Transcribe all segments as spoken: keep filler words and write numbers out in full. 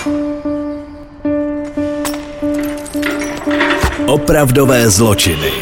Opravdové zločiny.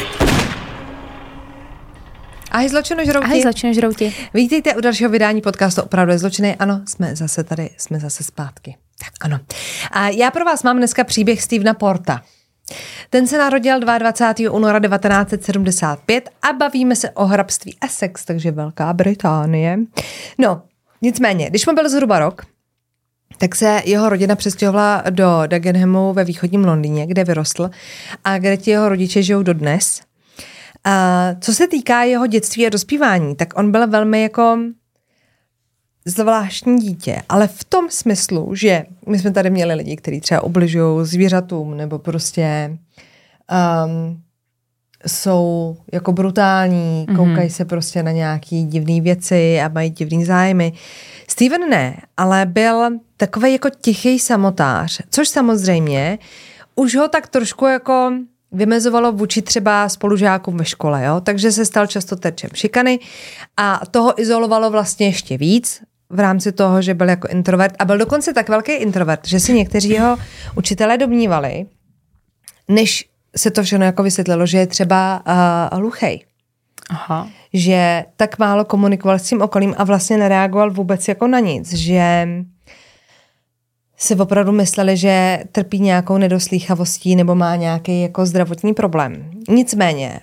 Ahoj zločinožrouti. Ahoj zločinožrouti. Vítejte u dalšího vydání podcastu Opravdové zločiny. Ano, jsme zase tady, jsme zase zpátky. Tak ano. A já pro vás mám dneska příběh Stephena Porta. Ten se narodil dvacátého druhého února devatenáct set sedmdesát pět a bavíme se o hrabství Essex, takže Velká Británie. No, nicméně, když mu byl zhruba rok, tak se jeho rodina přestěhovala do Dagenhamu ve východním Londýně, kde vyrostl a kde ti jeho rodiče žijou dodnes. A co se týká jeho dětství a dospívání, tak on byl velmi jako zvláštní dítě, ale v tom smyslu, že my jsme tady měli lidi, kteří třeba ubližují zvířatům nebo prostě um, jsou jako brutální, mm-hmm. koukají se prostě na nějaký divný věci a mají divný zájmy. Stephen ne, ale byl takovej jako tichý samotář, což samozřejmě už ho tak trošku jako vymezovalo vůči třeba spolužákům ve škole, jo? Takže se stal často terčem šikany a toho izolovalo vlastně ještě víc v rámci toho, že byl jako introvert a byl dokonce tak velký introvert, že si někteří jeho učitelé domnívali, než se to všechno jako vysvětlilo, že je třeba uh, hluchej. Aha. Že tak málo komunikoval s tím okolím a vlastně nereagoval vůbec jako na nic, že si opravdu mysleli, že trpí nějakou nedoslýchavostí nebo má nějaký jako zdravotní problém. Nicméně,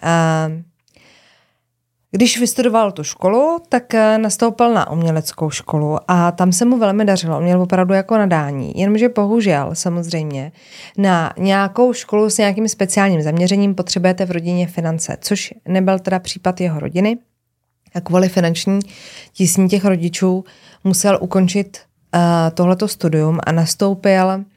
když vystudoval tu školu, tak nastoupil na uměleckou školu a tam se mu velmi dařilo. On měl opravdu jako nadání. Jenomže bohužel samozřejmě na nějakou školu s nějakým speciálním zaměřením potřebujete v rodině finance, což nebyl teda případ jeho rodiny. A kvůli finanční tísni těch rodičů musel ukončit Uh, tohleto studium a nastoupil uh,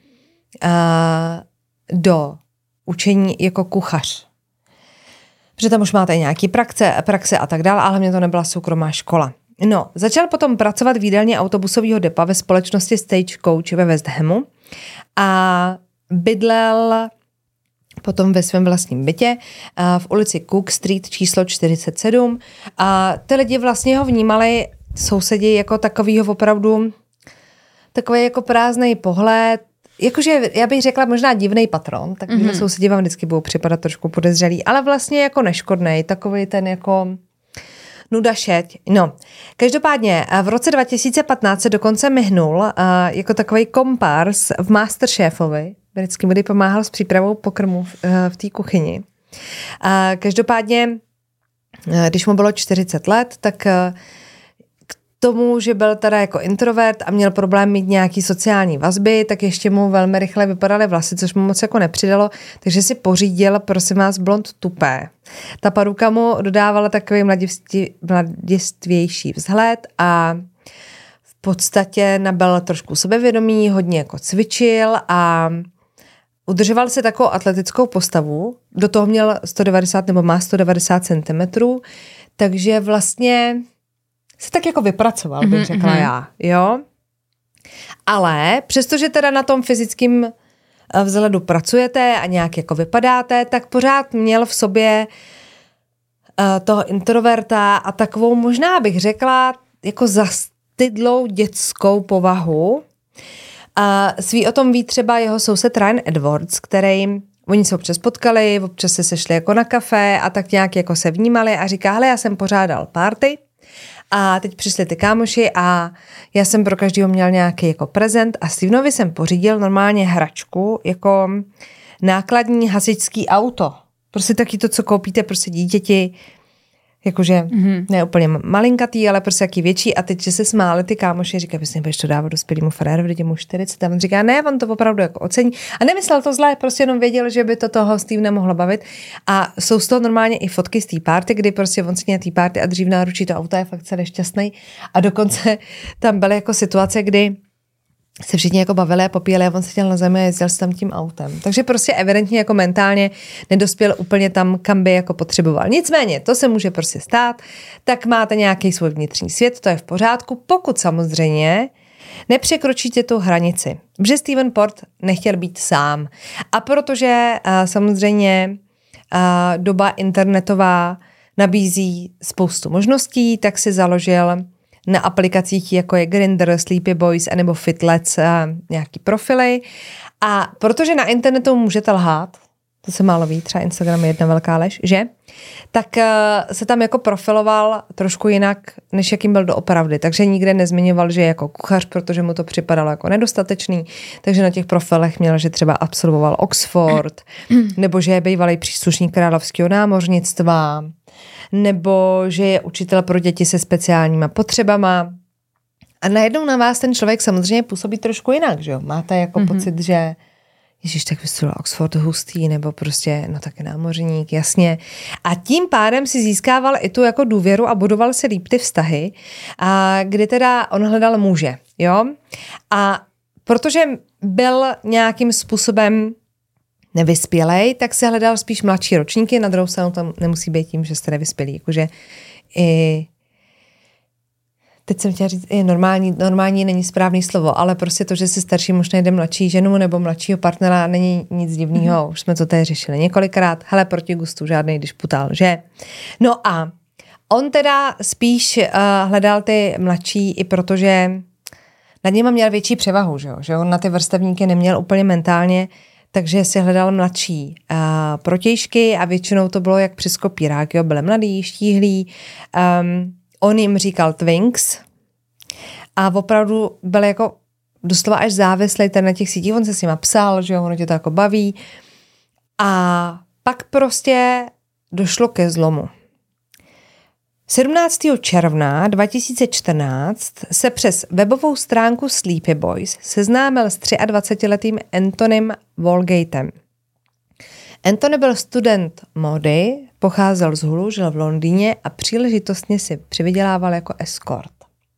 do učení jako kuchař. Protože tam už máte nějaký praxe, praxe a tak dále, ale hlavně to nebyla soukromá škola. No, začal potom pracovat v jídelně autobusového depa ve společnosti Stagecoach ve West Hamu a bydlel potom ve svém vlastním bytě uh, v ulici Cook Street číslo čtyřicet sedm a ty lidi vlastně ho vnímali sousedi jako takovýho opravdu takový jako prázdnej pohled, jakože já bych řekla možná divnej patron, takže mm-hmm. sousedí vám vždycky budou připadat trošku podezřelý, ale vlastně jako neškodnej, takový ten jako nudašeť. No, každopádně v roce dva tisíce patnáct se dokonce myhnul uh, jako takový kompárs v Masterchefovi, vždycky mu pomáhal s přípravou pokrmu v, uh, v té kuchyni. Uh, každopádně, uh, když mu bylo čtyřicet let, tak uh, tomu, že byl teda jako introvert a měl problém mít nějaký sociální vazby, tak ještě mu velmi rychle vypadaly vlasy, což mu moc jako nepřidalo, takže si pořídil, prosím vás, blond tupé. Ta paruka mu dodávala takový mladiství, mladistvější vzhled a v podstatě nabyl trošku sebevědomí, hodně jako cvičil a udržoval si takovou atletickou postavu, do toho měl sto devadesát nebo má sto devadesát centimetrů, takže vlastně se tak jako vypracoval, bych řekla mm-hmm. já, jo. Ale přestože teda na tom fyzickém vzhledu pracujete a nějak jako vypadáte, tak pořád měl v sobě uh, toho introverta a takovou možná bych řekla jako zastydlou dětskou povahu. Uh, svý o tom ví třeba jeho soused Ryan Edwards, který oni se občas potkali, občas se sešli jako na kafe a tak nějak jako se vnímali a říká, hele, já jsem pořádal party, a teď přišli ty kámoši a já jsem pro každého měl nějaký jako prezent a Stevenovi jsem pořídil normálně hračku jako nákladní hasičský auto. Prostě taky to, co koupíte prostě dítěti, jakože mm-hmm. ne úplně malinkatý, ale prostě jaký větší a teď, že se smáli ty kámoši, říkají, že nebudeš to dávat dospělému frajerovi, když mu čtyřicet a on říká, ne, on to opravdu jako ocení a nemyslel to zlé, prostě jenom věděl, že by to toho Stevena mohlo bavit a jsou z toho normálně i fotky z té party, kdy prostě on si měl té party a dřív náručí to auto je fakt celý šťastný a dokonce tam byly jako situace, kdy se všichni jako bavili a popíjeli a on seděl na zemi a jezdil se tam tím autem. Takže prostě evidentně jako mentálně nedospěl úplně tam, kam by jako potřeboval. Nicméně, to se může prostě stát, tak máte nějaký svůj vnitřní svět, to je v pořádku, pokud samozřejmě nepřekročíte tu hranici. Protože Stephen Port nechtěl být sám. A protože uh, samozřejmě uh, doba internetová nabízí spoustu možností, tak si založil na aplikacích, jako je Grindr, Sleepy Boys, anebo Fitlets, a nějaký profily. A protože na internetu můžete lhát, to se málo ví, třeba Instagram je jedna velká lež, že? Tak uh, se tam jako profiloval trošku jinak, než jakým byl doopravdy. Takže nikde nezmiňoval, že je jako kuchař, protože mu to připadalo jako nedostatečný. Takže na těch profilech měl, že třeba absolvoval Oxford, nebo že je bývalý příslušník královského námořnictva, nebo že je učitel pro děti se speciálníma potřebama. A najednou na vás ten člověk samozřejmě působí trošku jinak, že jo? Máte jako mm-hmm. pocit, že Ježiš, tak vystudoval Oxford hustý, nebo prostě, no taky námořník, jasně. A tím pádem si získával i tu jako důvěru a budoval se líp ty vztahy, a kdy teda on hledal muže, jo? A protože byl nějakým způsobem nevyspělej, tak se hledal spíš mladší ročníky, na druhou stranu tam nemusí být tím, že jste nevyspělí, jakože i teď jsem chtěla říct, je normální, normální není správný slovo, ale prostě to, že si starší muž najde mladší ženu nebo mladšího partnera, není nic divného. Mm. Už jsme to tady řešili několikrát. Hele, proti gustu žádnej disputal, že? No a on teda spíš uh, hledal ty mladší i protože nad něma měl větší převahu, že jo? Že on na ty vrstevníky neměl úplně mentálně, takže si hledal mladší uh, protějšky a většinou to bylo jak přes kopírák, jo? Byli mladí, štíhlí, um, on jim říkal twinks a opravdu byl jako doslova až závislý ten na těch sítích. On se s nima psal, že jo, ono tě to jako baví. A pak prostě došlo ke zlomu. sedmnáctého června dva tisíce čtrnáct se přes webovou stránku Sleepy Boys seznámil s dvacetiletým Antonym Walgatem. Anthony byl student módy, pocházel z Hulu, žil v Londýně a příležitostně si přivydělával jako escort.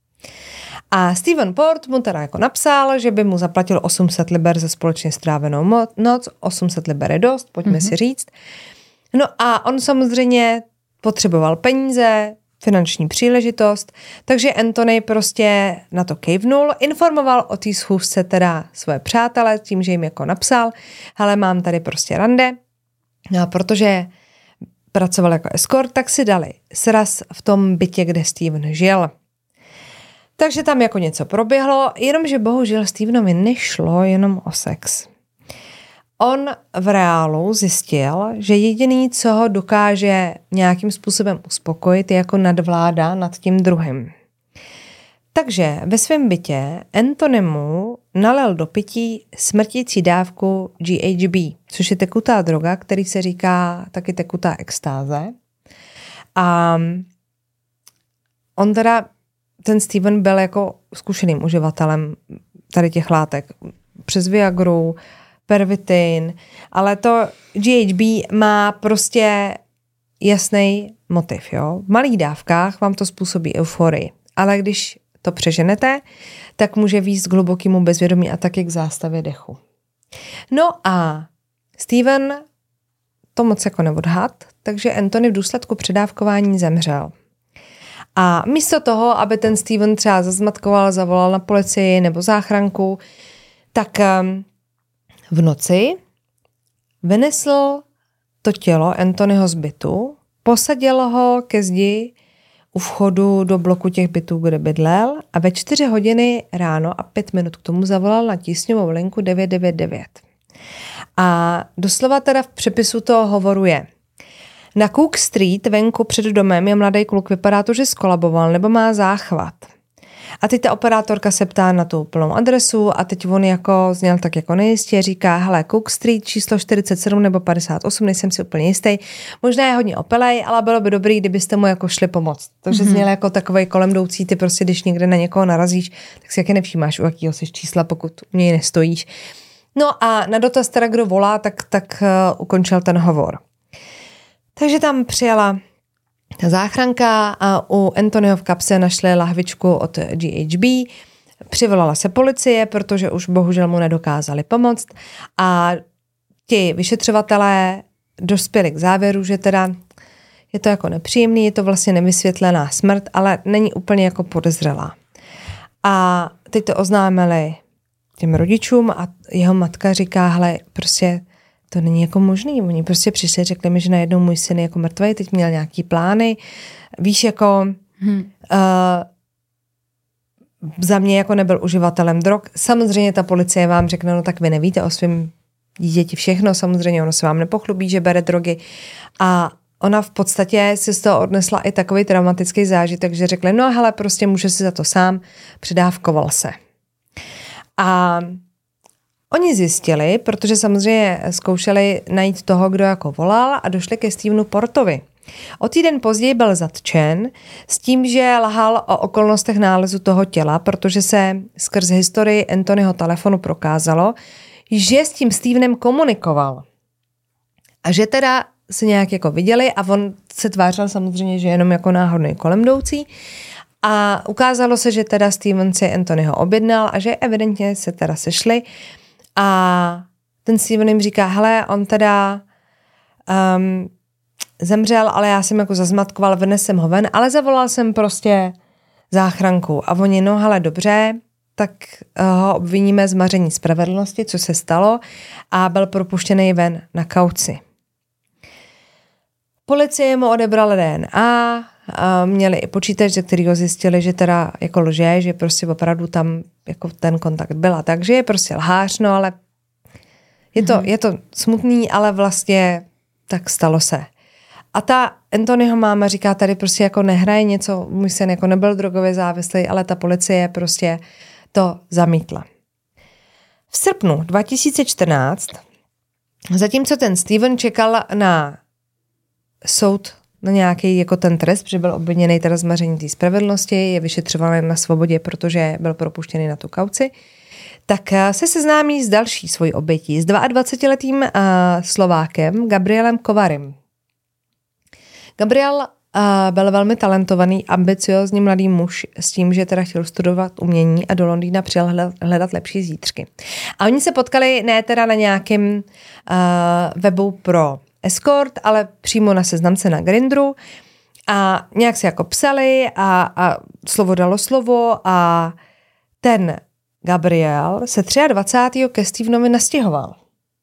A Steven Port mu teda jako napsal, že by mu zaplatil osm set liber za společně strávenou mo- noc, osm set liber je dost, pojďme mm-hmm. si říct. No a on samozřejmě potřeboval peníze, finanční příležitost, takže Anthony prostě na to kejvnul, informoval o té schůzce teda svoje přátele, tím, že jim jako napsal, hele, mám tady prostě rande. No a protože pracoval jako escort, tak si dali sraz v tom bytě, kde Steven žil. Takže tam jako něco proběhlo, jenomže bohužel Stevenovi nešlo jenom o sex. On v reálu zjistil, že jediný, co ho dokáže nějakým způsobem uspokojit, je jako nadvláda nad tím druhým. Takže ve svém bytě Anthonymu nalil do pití smrtící dávku G H B, což je tekutá droga, který se říká taky tekutá extáze. A on teda, ten Steven byl jako zkušeným uživatelem tady těch látek přes Viagru, Pervitin, ale to G H B má prostě jasný motiv, jo. V malých dávkách vám to způsobí euforii, ale když to přeženete, tak může vést k hlubokému bezvědomí a taky k zástavě dechu. No a Steven to moc jako neodhad, takže Anthony v důsledku předávkování zemřel. A místo toho, aby ten Steven třeba zazmatkoval, zavolal na policii nebo záchranku, tak v noci vynesl to tělo Anthonyho z bytu, posadil ho ke zdi u vchodu do bloku těch bytů, kde bydlel, a ve čtyři hodiny ráno a pět minut k tomu zavolal na tísňovou linku devět devět devět. A doslova teda v přepisu toho hovoru je: na Cook Street venku před domem je mladý kluk, vypadá to, že skolaboval nebo má záchvat. A teď ta operátorka se ptá na tu plnou adresu a teď on jako zněl tak jako nejistě, říká, hele, Cook Street číslo čtyřicet sedm nebo padesát osm, nejsem si úplně jistý. Možná je hodně opelej, ale bylo by dobrý, kdybyste mu jako šli pomoct. Takže mm-hmm. zněl jako takovej kolem jdoucí, ty prostě, když někde na někoho narazíš, tak si jaké nevšímáš, u jakýho jsi čísla, pokud u něj nestojíš. No a na dotaz teda, kdo volá, tak, tak uh, ukončil ten hovor. Takže tam přijela ta záchranka a u Anthonyho v kapse našli lahvičku od G H B. Přivolala se policie, protože už bohužel mu nedokázali pomoct, a ti vyšetřovatelé dospěli k závěru, že teda je to jako nepříjemný, je to vlastně nevysvětlená smrt, ale není úplně jako podezřelá. A teď to oznámili těm rodičům a jeho matka říká, hele, prostě to není jako možný. Oni prostě přišli, řekli mi, že najednou můj syn je jako mrtvej, teď měl nějaký plány. Víš, jako hmm. uh, za mě jako nebyl uživatelem drog. Samozřejmě ta policie vám řekne, no tak vy nevíte o svém dítěti všechno, samozřejmě ono se vám nepochlubí, že bere drogy. A ona v podstatě si z toho odnesla i takový traumatický zážitek, že řekla, no hele, prostě může si za to sám, předávkoval se. A oni zjistili, protože samozřejmě zkoušeli najít toho, kdo jako volal a došli ke Stevenu Portovi. O týden později byl zatčen s tím, že lhal o okolnostech nálezu toho těla, protože se skrz historii Anthonyho telefonu prokázalo, že s tím Stevenem komunikoval. A že teda se nějak jako viděli a on se tvářil samozřejmě, že jenom jako náhodný kolemjdoucí. A ukázalo se, že teda Steven si Anthonyho objednal a že evidentně se teda sešli. A ten Steven jim říká, hele, on teda um, zemřel, ale já jsem jako zazmatkoval, vynesl jsem ho ven, ale zavolal jsem prostě záchranku. A oni, no hele, dobře, tak ho obviníme z maření spravedlnosti, co se stalo, a byl propuštěný ven na kauci. Policie mu odebrala D N A, a měli i počítač, ze kterého zjistili, že teda jako lže, že prostě opravdu tam jako ten kontakt byla. Takže je prostě lhář, no ale je to, mm-hmm. je to smutný, ale vlastně tak stalo se. A ta Anthonyho máma říká, tady prostě jako nehraje něco, můj syn jako nebyl drogově závislý, ale ta policie prostě to zamítla. V srpnu dva tisíce čtrnáct, zatímco ten Steven čekal na soud, na nějaký jako ten trest, protože byl obviněný teda z maření té spravedlnosti, je vyšetřovaný na svobodě, protože byl propuštěný na tu kauci, tak se seznámí s další svojí obětí, s dvaadvacetiletým uh, Slovákem Gabrielem Kovarym. Gabriel uh, byl velmi talentovaný, ambiciozní mladý muž s tím, že teda chtěl studovat umění a do Londýna přijel hledat, hledat lepší zítřky. A oni se potkali ne teda na nějakém uh, webu pro escort, ale přímo na seznamce na Grindru a nějak se jako psali a, a slovo dalo slovo a ten Gabriel se dvacátého třetího ke Stevenovi nastěhoval.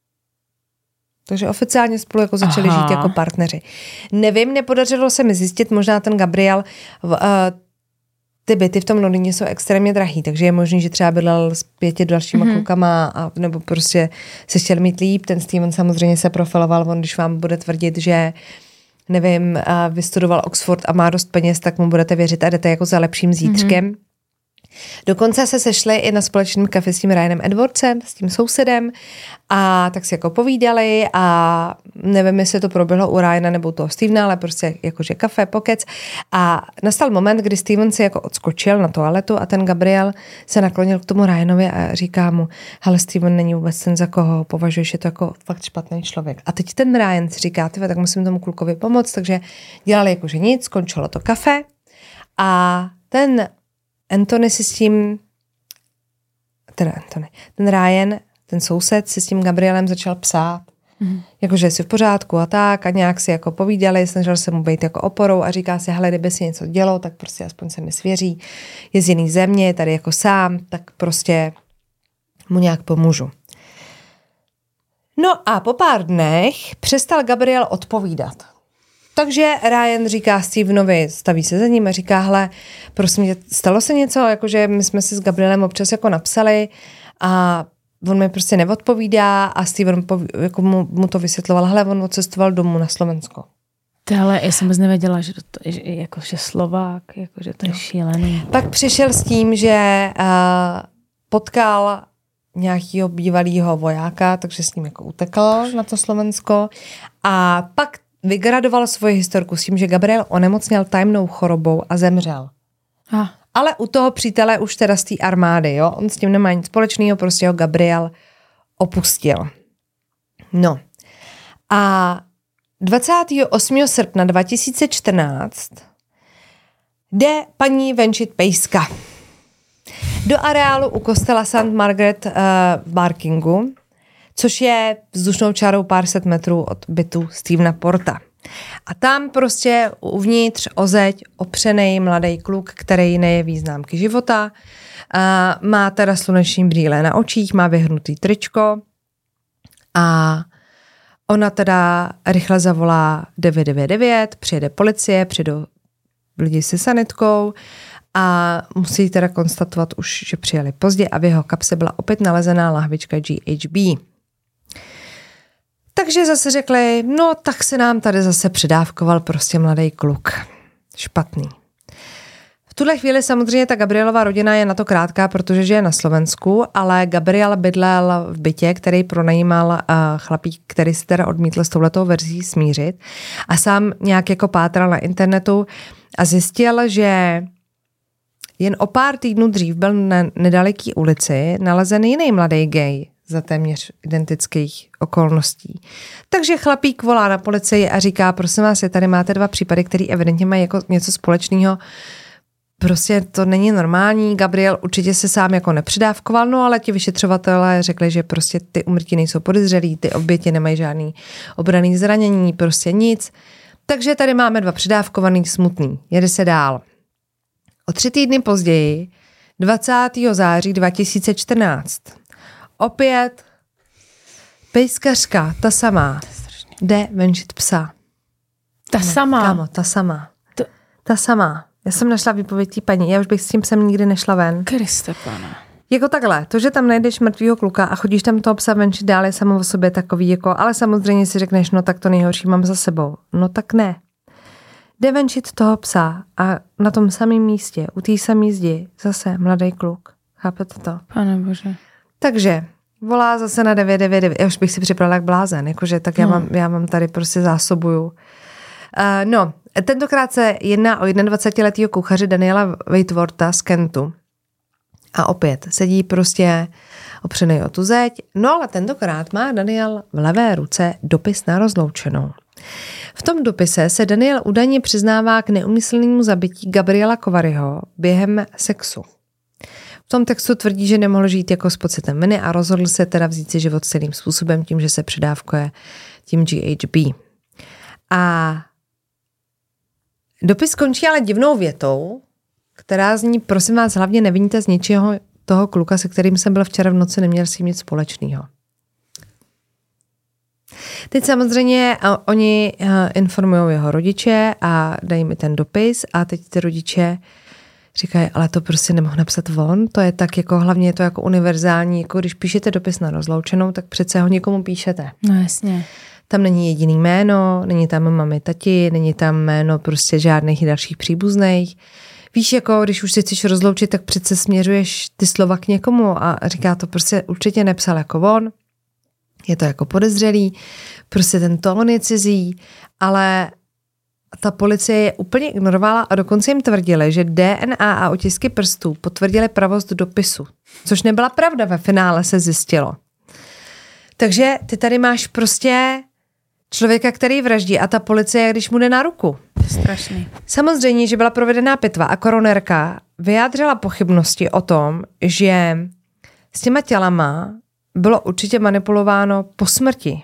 Takže oficiálně spolu jako začali Aha. žít jako partneři. Nevím, nepodařilo se mi zjistit, možná ten Gabriel, uh, ty byty v tom Londýně jsou extrémně drahý, takže je možný, že třeba bydlel s pěti dalšíma mm-hmm. klukama a, nebo prostě se chtěl mít líp. Ten Steven samozřejmě se profiloval, on když vám bude tvrdit, že nevím, uh, vystudoval Oxford a má dost peněz, tak mu budete věřit a jdete jako za lepším zítřkem. Mm-hmm. Dokonce se sešli i na společném kafe s tím Ryanem Edwardsem, s tím sousedem a tak si jako povídali a nevím, jestli to proběhlo u Ryana nebo u toho Stevena, ale prostě jakože kafe, pokec a nastal moment, kdy Steven si jako odskočil na toaletu a ten Gabriel se naklonil k tomu Ryanovi a říká mu, hele, Steven není vůbec ten, za koho považuješ, je to jako fakt špatný člověk. A teď ten Ryan si říká, tyve, tak musím tomu klukovi pomoct, takže dělali jakože nic, skončilo to kafe a ten Anthony si s tím, teda Anthony, ten Ryan, ten soused si s tím Gabrielem začal psát, mm. jakože si v pořádku a tak a nějak si jako povídali, snažil se mu být jako oporou a říká si, hele, kdyby si něco dělo, tak prostě aspoň se mi svěří, je z jiný země, je tady jako sám, tak prostě mu nějak pomůžu. No a po pár dnech přestal Gabriel odpovídat. Takže Ryan říká Stevenovi, staví se za ním a říká, hele, prosím tě, stalo se něco, jakože my jsme si s Gabrielem občas jako napsali a on mi prostě neodpovídá a Steven poví, jako mu, mu to vysvětloval, hele, on odcestoval domů na Slovensko. Ale já jsem vůbec nevěděla, že to je jako, že Slovák, jako, že to je no. šílený. Pak přišel s tím, že uh, potkal nějakého bývalého vojáka, takže s ním jako utekl na to Slovensko a pak vygradoval svoji historku s tím, že Gabriel onemocněl tajemnou chorobou a zemřel. Ah. Ale u toho přítele už teda z té armády, jo? On s tím nemá nic společného, prostě ho Gabriel opustil. No. A dvacátého osmého srpna dva tisíce čtrnáct jde paní venčit pejska do areálu u kostela Saint Margaret uh, v Barkingu, což je vzdušnou čárou pár set metrů od bytu Stevena Porta. A tam prostě uvnitř o zeď opřenej mladý kluk, který nejeví známky života, a má teda sluneční brýle na očích, má vyhrnutý tričko a ona teda rychle zavolá devět devět devět, přijede policie, přijdou lidi se sanitkou a musí teda konstatovat už, že přijeli pozdě a v jeho kapse byla opět nalezená lahvička G H B. Takže zase řekli, no tak se nám tady zase předávkoval prostě mladý kluk. Špatný. V tuhle chvíli samozřejmě ta Gabrielova rodina je na to krátká, protože žije na Slovensku, ale Gabriel bydlel v bytě, který pronajímal uh, chlapík, který se teda odmítl s touhletou verzí smířit a sám nějak jako pátral na internetu a zjistil, že jen o pár týdnů dřív byl na nedaleký ulici nalezen jiný mladý gay za téměř identických okolností. Takže chlapík volá na policii a říká, prosím vás, tady máte dva případy, které evidentně mají jako něco společného. Prostě to není normální. Gabriel určitě se sám jako nepřidávkoval, no ale ti vyšetřovatelé řekli, že prostě ty úmrtí nejsou podezřelí, ty oběti nemají žádný obranný zranění, prostě nic. Takže tady máme dva přidávkovaný, smutný. Jede se dál. O tři týdny později, dvacátého září dva tisíce čtrnáct, opět pejskařka, ta samá, jde venčit psa. Ta ne, samá? Kámo, ta samá. To... Ta samá. Já jsem našla výpověď té paní, já už bych s tím psem nikdy nešla ven. Kriste, pane. Jako takhle, to, že tam najdeš mrtvýho kluka a chodíš tam toho psa venčit dál, je samo o sobě takový, jako, ale samozřejmě si řekneš, no tak to nejhorší mám za sebou. No tak ne. Jde venčit toho psa a na tom samém místě, u té samé zdi, zase mladý kluk. Chápete to? Pane bože. Takže volá zase na devět devět devět. Já už bych si připravila jak blázen, jakože tak já, no. mám, já mám tady prostě zásobuju. Uh, no, tentokrát se jedná o jednadvacetiletého kuchaře Daniela Waitworta z Kentu. A opět sedí prostě opřený o tu zeď. No ale tentokrát má Daniel v levé ruce dopis na rozloučenou. V tom dopise se Daniel údajně přiznává k neumyslnému zabití Gabriela Kovaryho během sexu. V tom textu tvrdí, že nemohl žít jako s pocitem viny a rozhodl se teda vzít si život celým způsobem tím, že se přidávkuje tím G H B. A dopis končí ale divnou větou, která zní, prosím vás, hlavně neviníte z ničeho toho kluka, se kterým jsem byl včera v noci, neměl s tím nic společného. Teď samozřejmě oni informují jeho rodiče a dají mi ten dopis a teď ty rodiče říkají, ale to prostě nemohl napsat on, to je tak jako, hlavně je to jako univerzální, jako když píšete dopis na rozloučenou, tak přece ho někomu píšete. No jasně. Tam není jediný jméno, není tam mami, tati, není tam jméno prostě žádných dalších příbuzných. Víš, jako když už si chceš rozloučit, tak přece směřuješ ty slova k někomu a říká to prostě určitě nepsal jako on. Je to jako podezřelý, prostě ten tón je cizí, ale ta policie je úplně ignorovala a dokonce jim tvrdili, že D N A a otisky prstů potvrdili pravost dopisu, což nebyla pravda, ve finále se zjistilo. Takže ty tady máš prostě člověka, který vraždí a ta policie, když mu jde na ruku. Strašný. Samozřejmě, že byla provedená pitva a koronerka vyjádřila pochybnosti o tom, že s těma tělama bylo určitě manipulováno po smrti.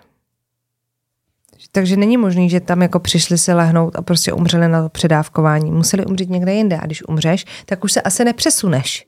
Takže není možný, že tam jako přišli si lehnout a prostě umřeli na to předávkování. Museli umřít někde jinde a když umřeš, tak už se asi nepřesuneš.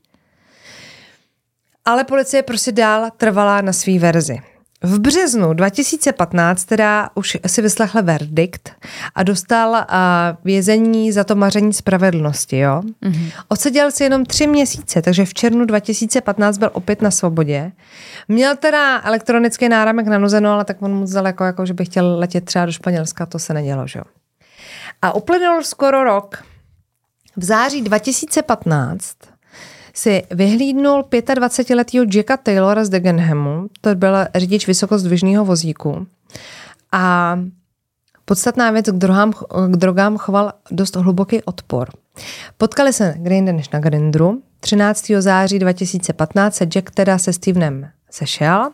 Ale policie prostě dál trvala na svý verzi. V březnu dva tisíce patnáct teda už si vyslechla verdikt a dostal uh, vězení za to maření spravedlnosti. Jo? Mm-hmm. Odseděl si jenom tři měsíce, takže v červnu dva tisíce patnáct byl opět na svobodě. Měl teda elektronický náramek na noze, no, ale tak on mu vzal jako, jako, že by chtěl letět třeba do Španělska, to se nedělo. Že? A uplynul skoro rok. V září dva tisíce patnáct si vyhlídnul dvacetiletého Jacka Taylora z Dagenhamu, to byl řidič vysokozdvižného vozíku. A podstatná věc, k drogám, k drogám choval dost hluboký odpor. Potkali se kde jinde než na Grindru. třináctého září dva tisíce patnáct se Jack teda se Stevenem sešel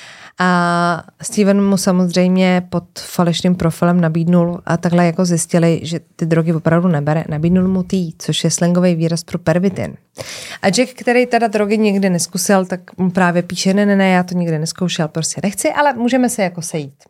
a Steven mu samozřejmě pod falešným profilem nabídnul a takhle jako zjistili, že ty drogy opravdu nebere, nabídnul mu tý, což je slangový výraz pro pervitin. A Jack, který teda drogy nikdy neskusil, tak mu právě píše, ne, ne, ne, já to nikdy neskoušel, prostě nechci, ale můžeme se jako sejít.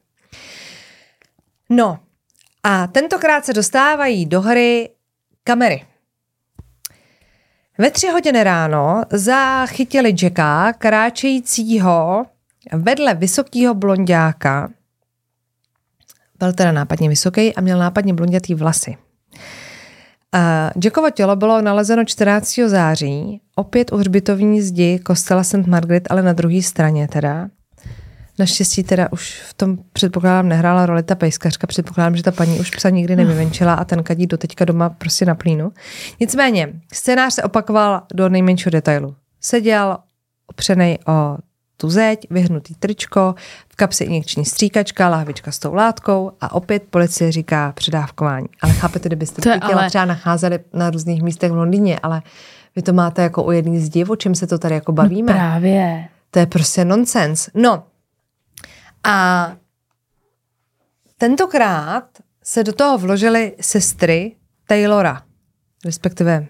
No a tentokrát se dostávají do hry kamery. Ve tři hodiny ráno zachytili Jacka kráčejícího vedle vysokého blonďáka. Byl teda nápadně vysoký a měl nápadně blondětý vlasy. A Jackovo tělo bylo nalezeno čtrnáctého září, opět u hřbitovní zdi kostela Saint Margaret, ale na druhé straně teda. Naštěstí teda už v tom, předpokládám, nehrála roli ta pejskařka, předpokládám, že ta paní už psa nikdy nevyvenčila a ten kadí doteďka doma prostě na plínu. Nicméně, scénář se opakoval do nejmenšího detailu. Seděl opřenej o tu zeď, vyhnutý tričko, v kapse injekční stříkačka, lahvička s tou látkou a opět policie říká předávkování. Ale chápete, kdybyste to těla ale... třeba nacházeli na různých místech v Londýně, ale vy to máte jako u jedný zdi, o čem se to tady jako bavíme? No právě. To je prostě nonsens. No a tentokrát se do toho vložily sestry Taylora, respektive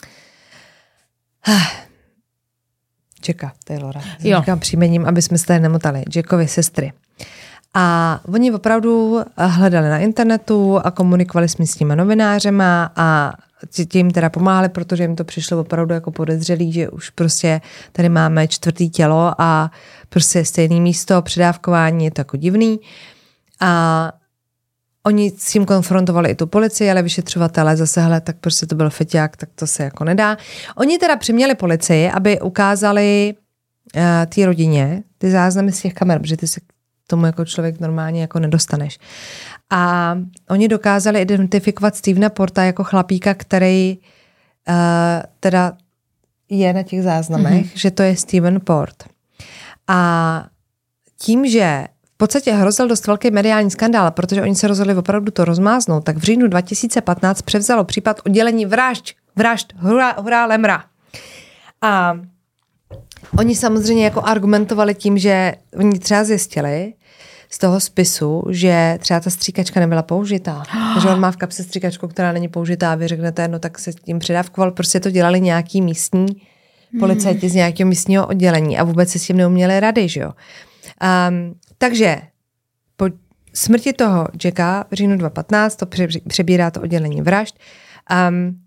Jacka Taylora. Říkám příjmením, aby jsme se tady nemotali. Jackovy sestry. A oni opravdu hledali na internetu a komunikovali s místníma novinářema a tím teda pomáhali, protože jim to přišlo opravdu jako podezřelý, že už prostě tady máme čtvrtý tělo a prostě stejné místo, předávkování, je to jako divný. A oni s tím konfrontovali i tu policii, ale vyšetřovatelé zase, hele, tak prostě to byl feťák, tak to se jako nedá. Oni teda přiměli policii, aby ukázali uh, té rodině ty záznamy z těch kamer, protože ty se k tomu jako člověk normálně jako nedostaneš. A oni dokázali identifikovat Stephena Porta jako chlapíka, který uh, teda je na těch záznamech, mm-hmm. že to je Stephen Port. A tím, že v podstatě hrozil dost velký mediální skandál, protože oni se rozhodli opravdu to rozmáznout, tak v říjnu dva tisíce patnáct převzalo případ oddělení vražd, vražd Hurá, hurá Lemra. A oni samozřejmě jako argumentovali tím, že oni třeba zjistili z toho spisu, že třeba ta stříkačka nebyla použitá. Že on má v kapse stříkačku, která není použitá a vy řeknete, no tak se tím předávkoval. Prostě to dělali nějaký místní policajti z nějakého místního oddělení a vůbec se s tím neuměli rady, že jo. Um, takže po smrti toho Jacka v říjnu dva tisíce patnáct to přebírá to oddělení vražd. Um,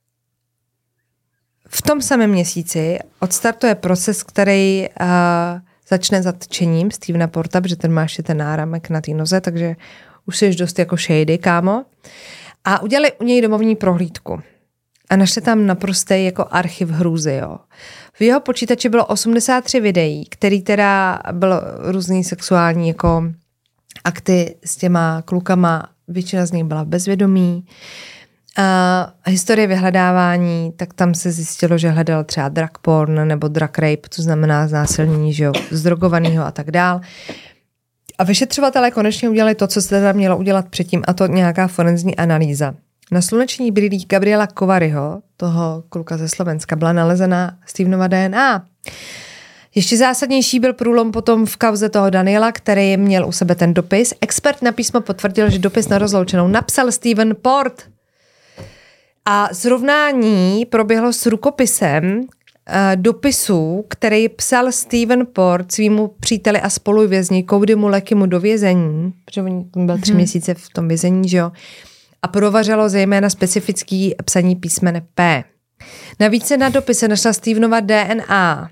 v tom samém měsíci odstartuje proces, který uh, začne zatčením Stephena Porta, protože ten má ještě ten náramek na té noze, takže už jsi dost jako shady, kámo. A udělali u něj domovní prohlídku. A našli tam naprostý jako archiv hrůzy, jo. V jeho počítači bylo osmdesát tři videí, který teda bylo různý sexuální jako akty s těma klukama, většina z nich byla v bezvědomí. A historie vyhledávání, tak tam se zjistilo, že hledal třeba drug porn nebo drug rape, to znamená znásilnění, že jo, zdrogovanýho a tak dál. A vyšetřovatelé konečně udělali to, co se teda mělo udělat předtím, a to nějaká forenzní analýza. Na slunečních brýlích Gabriela Kovaryho, toho kluka ze Slovenska, byla nalezena Stephenova D N A. Ještě zásadnější byl průlom potom v kauze toho Daniela, který měl u sebe ten dopis. Expert na písmo potvrdil, že dopis na rozloučenou napsal Stephen Port. A srovnání proběhlo s rukopisem uh, dopisu, který psal Stephen Port svýmu příteli a spoluvězni Codymu Lekimu do vězení, protože on byl tři hmm. měsíce v tom vězení, že jo, a provařilo zejména specifický psaní písmene P. Navíc se na dopise našla Stephenova D N A.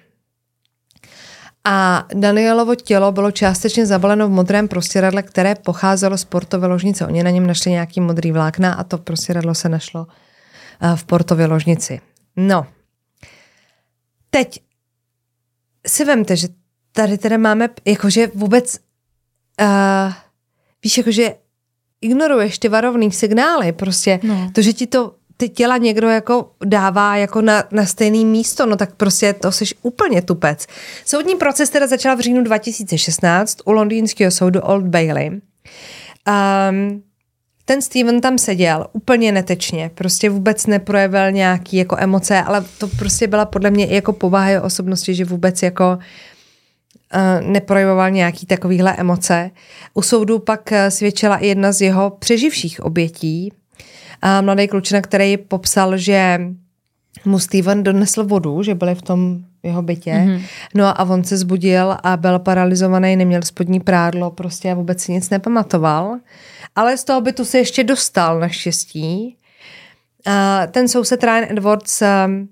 A Danielovo tělo bylo částečně zabaleno v modrém prostěradle, které pocházelo z Portovy ložnice. Oni na něm našli nějaký modrý vlákna a to prostěradlo se našlo v Portově ložnici. No. Teď si vemte, že tady teda máme, jakože vůbec uh, víš, jakože ignoruješ ty varovný signály, prostě no. To, že ti to ty těla někdo jako dává jako na, na stejné místo, no tak prostě to jsi úplně tupec. Soudní proces teda začal v říjnu dva tisíce šestnáct u londýnského soudu Old Bailey. Um, ten Stephen tam seděl úplně netečně, prostě vůbec neprojevil nějaký jako emoce, ale to prostě byla podle mě i jako povaha jeho osobnosti, že vůbec jako uh, neprojevoval nějaký takovýhle emoce. U soudu pak svědčila i jedna z jeho přeživších obětí, a mladý klučina, který popsal, že mu Steven donesl vodu, že byli v tom jeho bytě. Mm-hmm. No a on se zbudil a byl paralizovaný, neměl spodní prádlo, prostě a vůbec si nic nepamatoval. Ale z toho bytu se ještě dostal naštěstí. A ten soused Ryan Edwards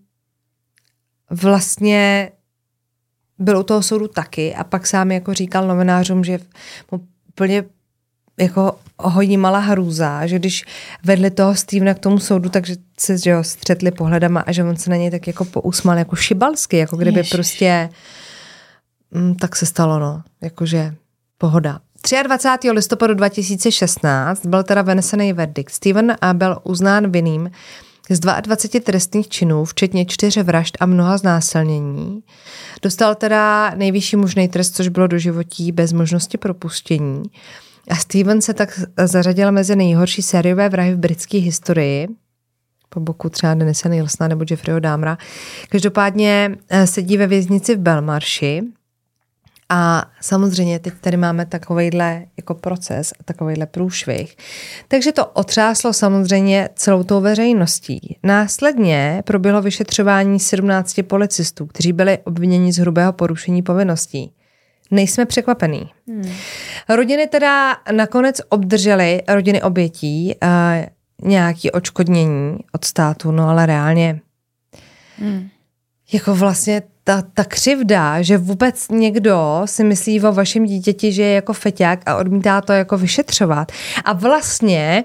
vlastně byl u toho soudu taky a pak sám jako říkal novinářům, že mu úplně jako hojímala hrůza, že když vedli toho Stevena k tomu soudu, takže se že jo, střetli pohledama a že on se na něj tak jako pousmal jako šibalsky, jako kdyby Ježiš. prostě mm, tak se stalo, no, jakože pohoda. dvacátého třetího listopadu dva tisíce šestnáct byl teda vynesený verdikt. Steven byl uznán vinným z dvaceti dvou trestných činů, včetně čtyř vražd a mnoha znásilnění. Dostal teda nejvyšší možný trest, což bylo doživotí bez možnosti propuštění. A Steven se tak zařadil mezi nejhorší sériové vrahy v britské historii, po boku třeba Denise Nilsona nebo Jeffreyho Dahmera. Každopádně sedí ve věznici v Belmarshi a samozřejmě teď tady máme takovejhle jako proces a takovejhle průšvih. Takže to otřáslo samozřejmě celou tou veřejností. Následně proběhlo vyšetřování sedmnácti policistů, kteří byli obviněni z hrubého porušení povinností. Nejsme překvapení. Hmm. Rodiny teda nakonec obdržely, rodiny obětí, uh, nějaké odškodnění od státu, no ale reálně hmm. jako vlastně ta, ta křivda, že vůbec někdo si myslí o vašem dítěti, že je jako feťák a odmítá to jako vyšetřovat. A vlastně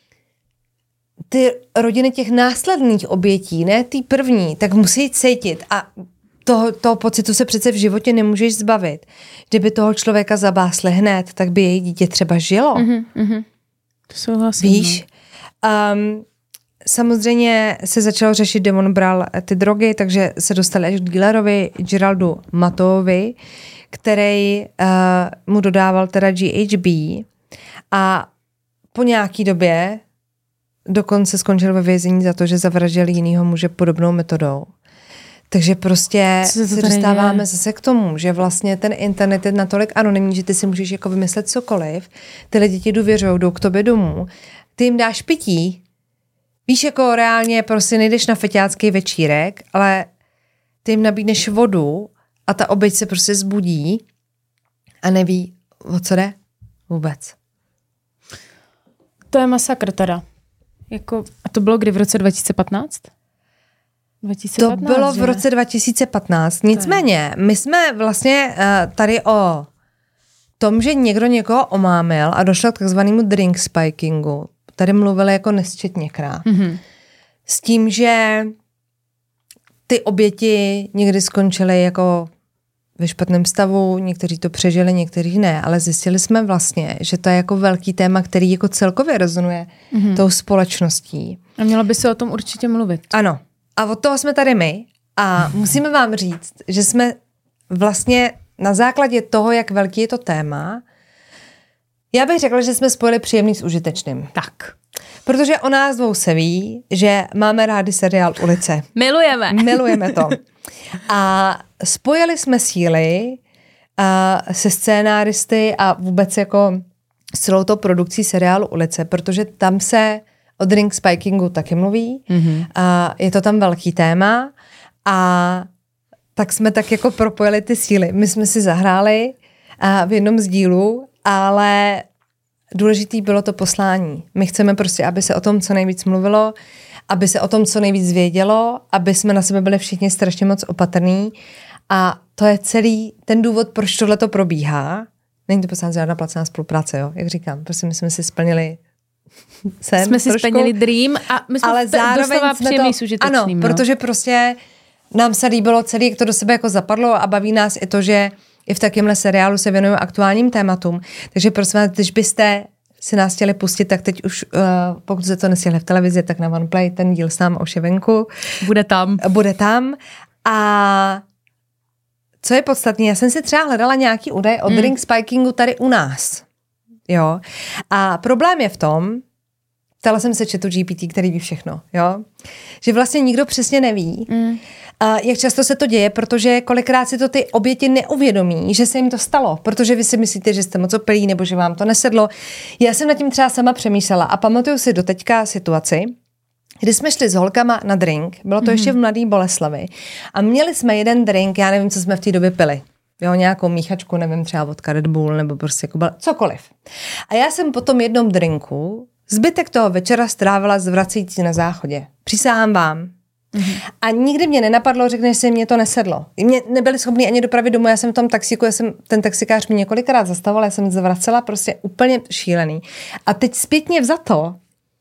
ty rodiny těch následných obětí, ne ty první, tak musí cítit a toho, toho pocitu se přece v životě nemůžeš zbavit. Kdyby toho člověka zabásli hned, tak by její dítě třeba žilo. Mm-hmm, mm-hmm. To souhlasím. Víš? Um, samozřejmě se začalo řešit, kde on bral ty drogy, takže se dostali až k dealerovi Geraldu Mattovi, který uh, mu dodával teda G H B a po nějaký době dokonce skončil ve vězení za to, že zavraždil jinýho muže podobnou metodou. Takže prostě se dostáváme je? zase k tomu, že vlastně ten internet je natolik anonymní, že ty si můžeš jako vymyslet cokoliv, ty lidi ti důvěřují, jdou k tobě domů, ty jim dáš pití, víš, jako reálně prostě nejdeš na feťácký večírek, ale ty jim nabídneš vodu a ta oběť se prostě zbudí a neví, o co jde vůbec. To je masakr teda. Jako, a to bylo kdy v roce dva tisíce patnáct? dva tisíce patnáct, to bylo že? v roce dva tisíce patnáct. Nicméně, my jsme vlastně uh, tady o tom, že někdo někoho omámil a došlo k takzvanému drink spikingu. Tady mluvili jako nesčetněkrát. Mm-hmm. S tím, že ty oběti někdy skončily jako ve špatném stavu, někteří to přežili, někteří ne, ale zjistili jsme vlastně, že to je jako velký téma, který jako celkově rezonuje mm-hmm. tou společností. A mělo by se o tom určitě mluvit. Ano. A od toho jsme tady my a musíme vám říct, že jsme vlastně na základě toho, jak velký je to téma, já bych řekla, že jsme spojili příjemný s užitečným. Tak. Protože o nás dvou se ví, že máme rádi seriál Ulice. Milujeme. Milujeme to. A spojili jsme síly a se scénáristy a vůbec jako s celou tou produkcí seriálu Ulice, protože tam se o drink spikingu taky mluví. Mm-hmm. A je to tam velký téma a tak jsme tak jako propojili ty síly. My jsme si zahráli a v jednom z dílů, ale důležitý bylo to poslání. My chceme prostě, aby se o tom co nejvíc mluvilo, aby se o tom co nejvíc vědělo, aby jsme na sebe byli všichni strašně moc opatrní a to je celý ten důvod, proč tohle to probíhá. Není to prostě žádná placená spolupráce, jo? Jak říkám, prostě my jsme si splnili sen jsme si trošku, splnili dream a my jsme ale zároveň příjemný s užitečným. Ano, no. protože prostě nám se líbilo celý, jak to do sebe jako zapadlo a baví nás i to, že i v takovémhle seriálu se věnují aktuálním tématům. Takže prosím vás, když byste si nás chtěli pustit, tak teď už, uh, pokud se to nestihli v televizi, tak na OnePlay ten díl s námi už je venku. Bude tam. Bude tam. A co je podstatné, já jsem si třeba hledala nějaký údaj o hmm. drink spikingu tady u nás. Jo. A problém je v tom, ptala jsem se chatu G P T, který ví všechno, jo, že vlastně nikdo přesně neví, mm. a jak často se to děje, protože kolikrát si to ty oběti neuvědomí, že se jim to stalo, protože vy si myslíte, že jste moc opilí nebo že vám to nesedlo. Já jsem nad tím třeba sama přemýšlela a pamatuju si doteďka situaci, kdy jsme šli s holkama na drink, bylo to mm. ještě v Mladý Boleslavi a měli jsme jeden drink, já nevím, co jsme v té době pili. Jo, nějakou míchačku, nevím, třeba vodka Red Bull, nebo prostě jako byla, cokoliv. A já jsem po tom jednom drinku zbytek toho večera strávila zvracející na záchodě. Přísahám vám. Mm-hmm. A nikdy mě nenapadlo, řekneš si, mě to nesedlo. Mě nebyli schopni ani dopravit domů, já jsem v tom taxíku, já jsem, ten taxikář mě několikrát zastavoval, já jsem zvracela, prostě úplně šílený. A teď zpětně vzato.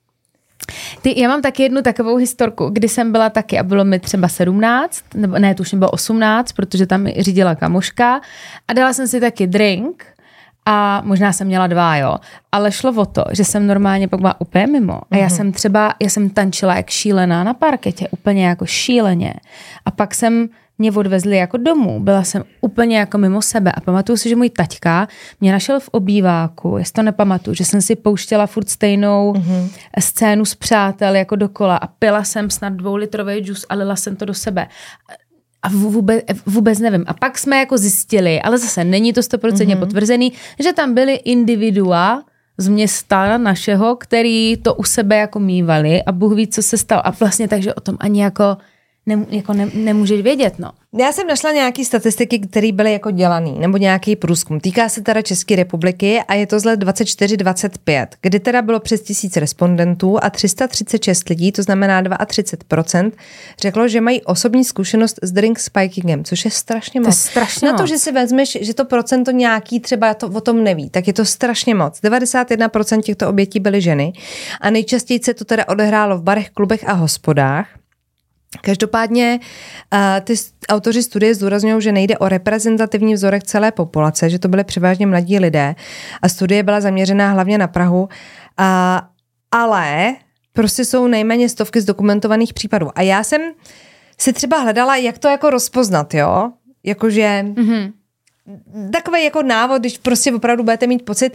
Ty, já mám taky jednu takovou historku, kdy jsem byla taky a bylo mi třeba sedmnáct, nebo ne, to už mi bylo osmnáct, protože tam řídila kamoška a dala jsem si taky drink a možná jsem měla dva, jo, ale šlo o to, že jsem normálně pak byla úplně mimo a já jsem třeba, já jsem tančila jak šílená na parketě, úplně jako šíleně a pak jsem mě odvezli jako domů, byla jsem úplně jako mimo sebe a pamatuju si, že můj taťka mě našel v obýváku, já si to nepamatuju, že jsem si pouštěla furt stejnou mm-hmm. scénu s přátel jako dokola a pila jsem snad dvoulitrový džus a lila jsem to do sebe. A vůbec, vůbec nevím. A pak jsme jako zjistili, ale zase není to stoprocentně mm-hmm. potvrzený, že tam byly individua z města našeho, který to u sebe jako mívali a Bůh ví, co se stalo. A vlastně takže o tom ani jako Ne, jako ne, nemůžeš vědět, no. Já jsem našla nějaký statistiky, které byly jako dělaný, nebo nějaký průzkum. Týká se teda České republiky a je to z let dvacet čtyři dvacet pět, kdy teda bylo přes tisíc respondentů a tři sta třicet šest lidí, to znamená třicet dva procent, řeklo, že mají osobní zkušenost s drink spikingem, což je strašně moc. To je strašně Na to, moc. že si vezmeš, že to procento nějaký třeba to o tom neví, tak je to strašně moc. devadesát jedna procent těchto obětí byly ženy a nejčastěji se to teda odehrálo v barech, klubech a hospodách. Každopádně uh, ty autoři studie zdůrazňují, že nejde o reprezentativní vzorek celé populace, že to byly převážně mladí lidé a studie byla zaměřená hlavně na Prahu, uh, ale prostě jsou nejméně stovky zdokumentovaných případů. A já jsem si třeba hledala, jak to jako rozpoznat, jo? Jakože mm-hmm. takový jako návod, když prostě opravdu budete mít pocit,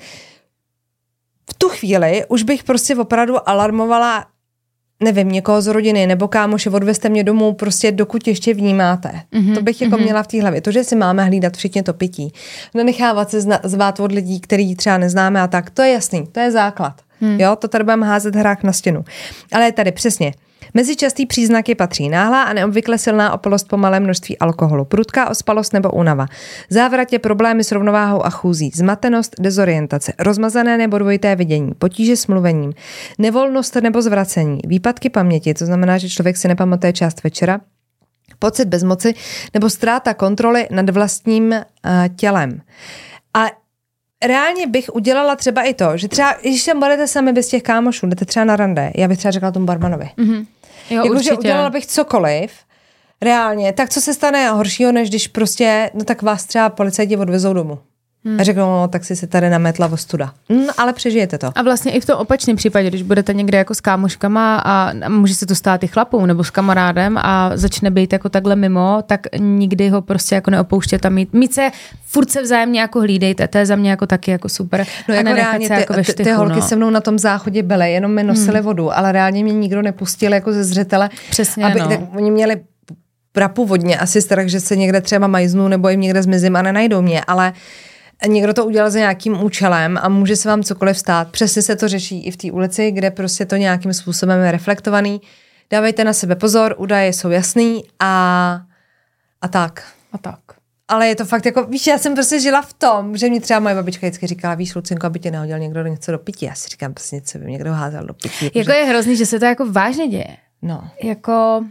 v tu chvíli už bych prostě opravdu alarmovala nevím, někoho z rodiny nebo kámoše, odvezte mě domů, prostě dokud ještě vnímáte. Mm-hmm, to bych jako mm-hmm. měla v té hlavě. To, že si máme hlídat všichni to pití. Nenechávat se zna- zvát od lidí, který třeba neznáme a tak, to je jasný, to je základ. Mm. Jo, to tady budeme házet hrách na stěnu. Ale je tady přesně. Mezi častý příznaky patří náhlá a neobvykle silná opalost po malém množství alkoholu, prudká ospalost nebo únava, závratě, problémy s rovnováhou a chůzí, zmatenost, dezorientace, rozmazané nebo dvojité vidění, potíže s mluvením, nevolnost nebo zvracení, výpadky paměti, to znamená, že člověk si nepamatuje část večera, pocit bezmoci nebo ztráta kontroly nad vlastním uh, tělem. A reálně bych udělala třeba i to, že třeba, když tam budete sami bez těch kámošů, jdete třeba na rande, já bych třeba řekla tomu barmanovi. Mm-hmm. Jo, jako, že udělala bych cokoliv, reálně, tak co se stane horšího, než když prostě, no tak vás třeba policajti odvezou domů. Hmm. A řeknou, no tak si se tady nametla ostuda. Mm, ale přežijete to. A vlastně i v tom opačném případě, když budete někde jako s kámoškama a může se to stát i chlapům nebo s kamarádem a začne být jako takhle mimo, tak nikdy ho prostě jako neopouštět a mít. Mít se, furt se vzájemně jako hlídejte, to je za mě jako taky jako super. No jako reálně se ty, jako ve štychu, ty holky no. se mnou na tom záchodě byly, jenom mi nosily hmm. vodu, ale reálně mě nikdo nepustil jako ze zřetele. Přesně, aby, no. Tak oni měli prapu vodně, asi strach, že se někde třeba majznu nebo jim někde zmizím a nenajdou mě, ale někdo to udělal za nějakým účelem a může se vám cokoliv stát. Přesně se to řeší i v té ulici, kde prostě to nějakým způsobem je reflektovaný. Dávejte na sebe pozor, údaje jsou jasný a, a tak. A tak. Ale je to fakt jako, víš, já jsem prostě žila v tom, že mi třeba moje babička vždycky říkala, víš, Lucinko, aby tě nehodil někdo něco do pití. Já si říkám, prostě něco by někdo házel do pití. Jako že... je hrozný, že se to jako vážně děje. No. Jako...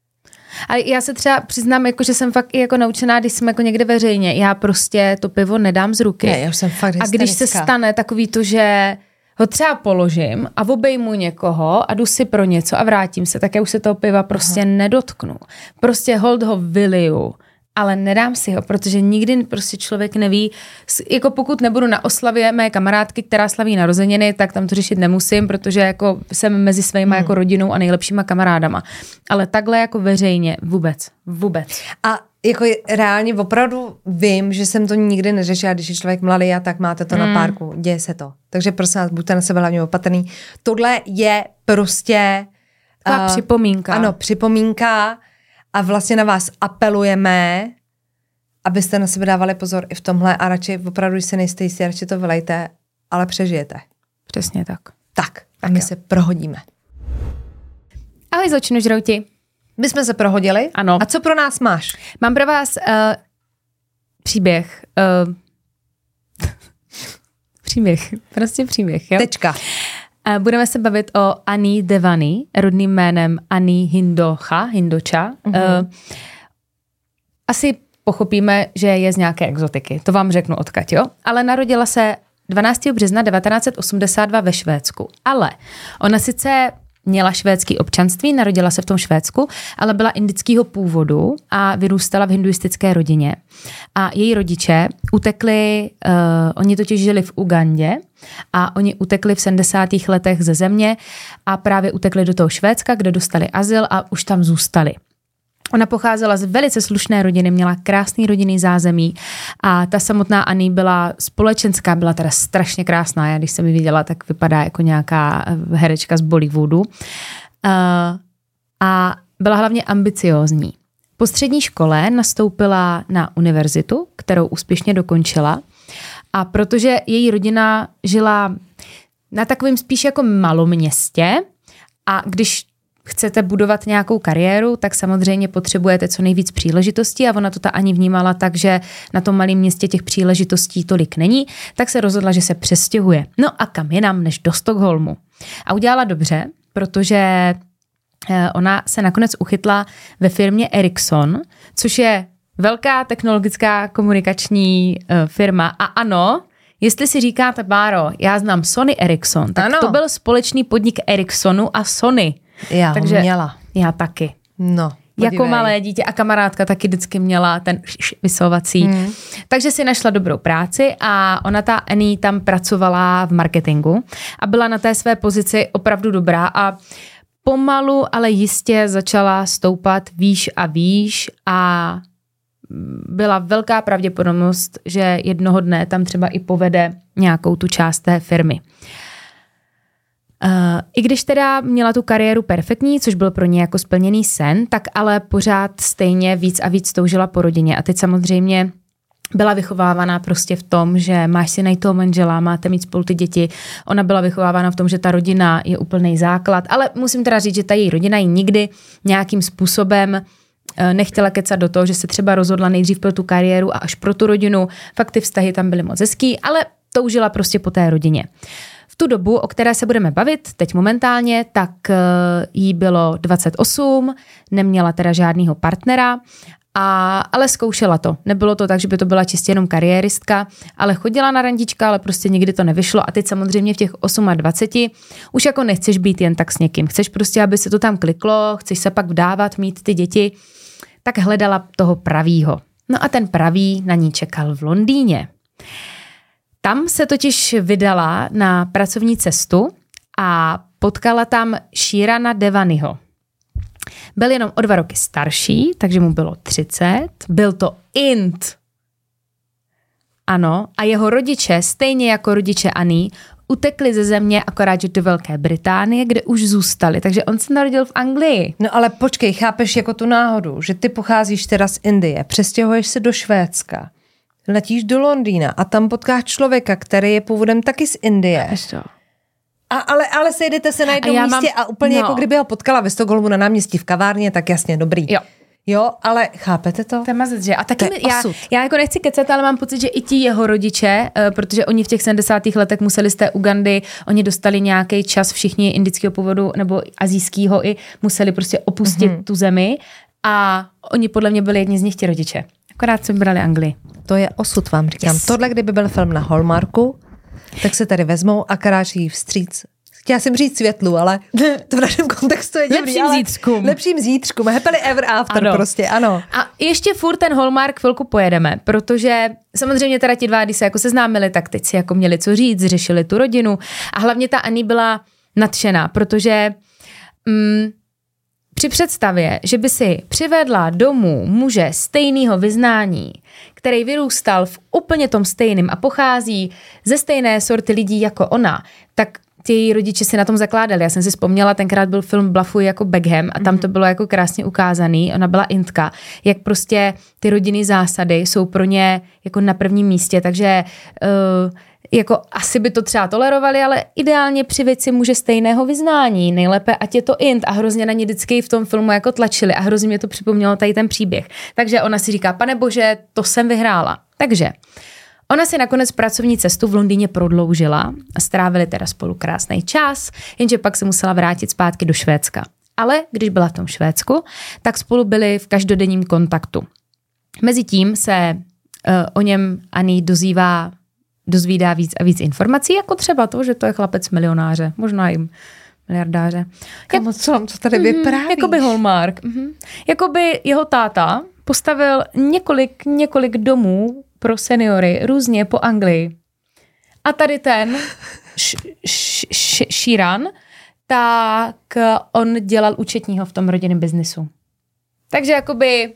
Ale já se třeba přiznám, jako, že jsem fakt i jako naučená, když jsem jako někde veřejně, já prostě to pivo nedám z ruky. Ne, já už jsem fakt a když se stane takový to, že ho třeba položím a obejmu někoho a jdu si pro něco a vrátím se, tak já už se toho piva prostě Aha. nedotknu. Prostě hold ho vyliju, ale nedám si ho, protože nikdy prostě člověk neví, jako pokud nebudu na oslavě mé kamarádky, která slaví narozeniny, tak tam to řešit nemusím, protože jako jsem mezi svýma hmm. jako rodinou a nejlepšíma kamarádama. Ale takhle jako veřejně vůbec, vůbec. A jako reálně opravdu vím, že jsem to nikdy neřešila, když je člověk mladý a tak máte to hmm. na párku, děje se to. Takže prosím vás, buďte na sebe hlavně opatrný. Tohle je prostě... Ta uh, připomínka. Ano, připomínka. A vlastně na vás apelujeme, abyste na sebe dávali pozor i v tomhle a radši opravdu, když se nejste jistí, radši to vylejte, ale přežijete. Přesně tak. Tak, a my jo. se prohodíme. Ahoj, zločinu žrouti. My jsme se prohodili. Ano. A co pro nás máš? Mám pro vás uh, příběh. Uh, příběh, prostě příběh, jo? Tečka. Budeme se bavit o Ani Devani, rodným jménem Ani Hindocha, Hindocha. Mm-hmm. Asi pochopíme, že je z nějaké exotiky, to vám řeknu odkud, jo? Ale narodila se dvanáctého března devatenáct set osmdesát dva ve Švédsku. Ale ona sice měla švédský občanství, narodila se v tom Švédsku, ale byla indického původu a vyrůstala v hinduistické rodině. A její rodiče utekli, uh, oni totiž žili v Ugandě a oni utekli v sedmdesátých letech ze země a právě utekli do toho Švédska, kde dostali azyl a už tam zůstali. Ona pocházela z velice slušné rodiny, měla krásný rodinný zázemí a ta samotná Ani byla společenská, byla teda strašně krásná. Já když jsem ji viděla, tak vypadá jako nějaká herečka z Bollywoodu. Uh, a byla hlavně ambiciózní. Po střední škole nastoupila na univerzitu, kterou úspěšně dokončila. A protože její rodina žila na takovém spíš jako maloměstě a když chcete budovat nějakou kariéru, tak samozřejmě potřebujete co nejvíc příležitostí a ona to ta Ani vnímala tak, že na tom malém městě těch příležitostí tolik není, tak se rozhodla, že se přestěhuje. No a kam jinam než do Stockholmu. A udělala dobře, protože ona se nakonec uchytla ve firmě Ericsson, což je velká technologická komunikační firma. A ano, jestli si říkáte, Báro, já znám Sony Ericsson, tak ano. To byl společný podnik Ericssonu a Sony. Já Takže ho měla. Já taky. No, podívej. Jako malé dítě a kamarádka taky vždycky měla ten vysouvací. Hmm. Takže si našla dobrou práci a ona ta Ani tam pracovala v marketingu a byla na té své pozici opravdu dobrá a pomalu, ale jistě začala stoupat výš a výš a byla velká pravděpodobnost, že jednoho dne tam třeba i povede nějakou tu část té firmy. Uh, I když teda měla tu kariéru perfektní, což byl pro ně jako splněný sen, tak ale pořád stejně víc a víc toužila po rodině. A teď samozřejmě byla vychovávaná prostě v tom, že máš si najít toho manžela, máte mít spolu ty děti. Ona byla vychovávána v tom, že ta rodina je úplný základ. Ale musím teda říct, že ta její rodina ji nikdy nějakým způsobem nechtěla kecat do toho, že se třeba rozhodla nejdřív pro tu kariéru a až pro tu rodinu. Fakt ty vztahy tam byly moc hezký, ale toužila prostě po té rodině. V tu dobu, o které se budeme bavit, teď momentálně, tak jí bylo dvacet osm, neměla teda žádného partnera, a, ale zkoušela to. Nebylo to tak, že by to byla čistě jenom kariéristka, ale chodila na randička, ale prostě nikdy to nevyšlo a teď samozřejmě v těch dvaceti osmi už jako nechceš být jen tak s někým. Chceš prostě, aby se to tam kliklo, chceš se pak vdávat, mít ty děti, tak hledala toho pravýho. No a ten pravý na ní čekal v Londýně. Tam se totiž vydala na pracovní cestu a potkala tam Shirana Devaniho. Byl jenom o dva roky starší, takže mu bylo třicet. Byl to Ind. Ano, a jeho rodiče, stejně jako rodiče Ani, utekli ze země akorát, že do Velké Británie, kde už zůstali. Takže on se narodil v Anglii. No ale počkej, chápeš jako tu náhodu, že ty pocházíš teda z Indie, přestěhuješ se do Švédska, letíš do Londýna a tam potkáš člověka, který je původem taky z Indie. A, ale, ale sejdete se na jednom a místě mám, a úplně no. Jako kdyby ho potkala ve Stockholmu na náměstí v kavárně, tak jasně, dobrý. Jo. Jo, ale chápete to? To je mazec, že? A taky mi, já, já jako nechci kecat, ale mám pocit, že i ti jeho rodiče, protože oni v těch sedmdesátých letech museli z té Ugandy, oni dostali nějaký čas, všichni indického původu nebo asijského i museli prostě opustit mm-hmm. tu zemi a oni podle mě byli jedni z nich ti rodiče. Akorát jsme brali Anglii. To je osud, vám říkám. Yes. Tohle, kdyby byl film na Hallmarku, tak se tady vezmou a kráčí vstříc. Chtěla jsem říct světlu, ale to v našem kontextu je dobrý. Lepším zítřkům. Lepším zítřkům. Happily ever after ano. Prostě, ano. A ještě furt ten Hallmark chvilku pojedeme, protože samozřejmě teda ti dva, když se jako seznámili, tak teď si jako měli co říct, řešili tu rodinu a hlavně ta Ani byla nadšená, protože mm, při představě, že by si přivedla domů muže stejného vyznání, který vyrůstal v úplně tom stejném a pochází ze stejné sorty lidí jako ona, tak ty její rodiče si na tom zakládali. Já jsem si vzpomněla, tenkrát byl film Blafuj jako Beckham a tam to bylo jako krásně ukázaný. Ona byla Indka, jak prostě ty rodinný zásady jsou pro ně jako na prvním místě, takže uh, jako asi by to třeba tolerovali, ale ideálně přivět si muže stejného vyznání. Nejlépe, ať je to Ind a hrozně na ně vždycky v tom filmu jako tlačili a hrozně mě to připomnělo tady ten příběh. Takže ona si říká, pane bože, to jsem vyhrála. Takže Ona si nakonec pracovní cestu v Londýně prodloužila a strávili teda spolu krásný čas, jenže pak se musela vrátit zpátky do Švédska. Ale když byla v tom Švédsku, tak spolu byli v každodenním kontaktu. Mezitím se uh, o něm Annie dozývá, dozvídá víc a víc informací, jako třeba to, že to je chlapec milionáře, možná jim miliardáře. Kamo, co, co tady vyprávíš? Mm, jakoby Hallmark. Mm-hmm. Jakoby jeho táta postavil několik, několik domů pro seniory různě po Anglii. A tady ten Sheeran, tak on dělal účetního v tom rodinném biznisu. Takže jakoby...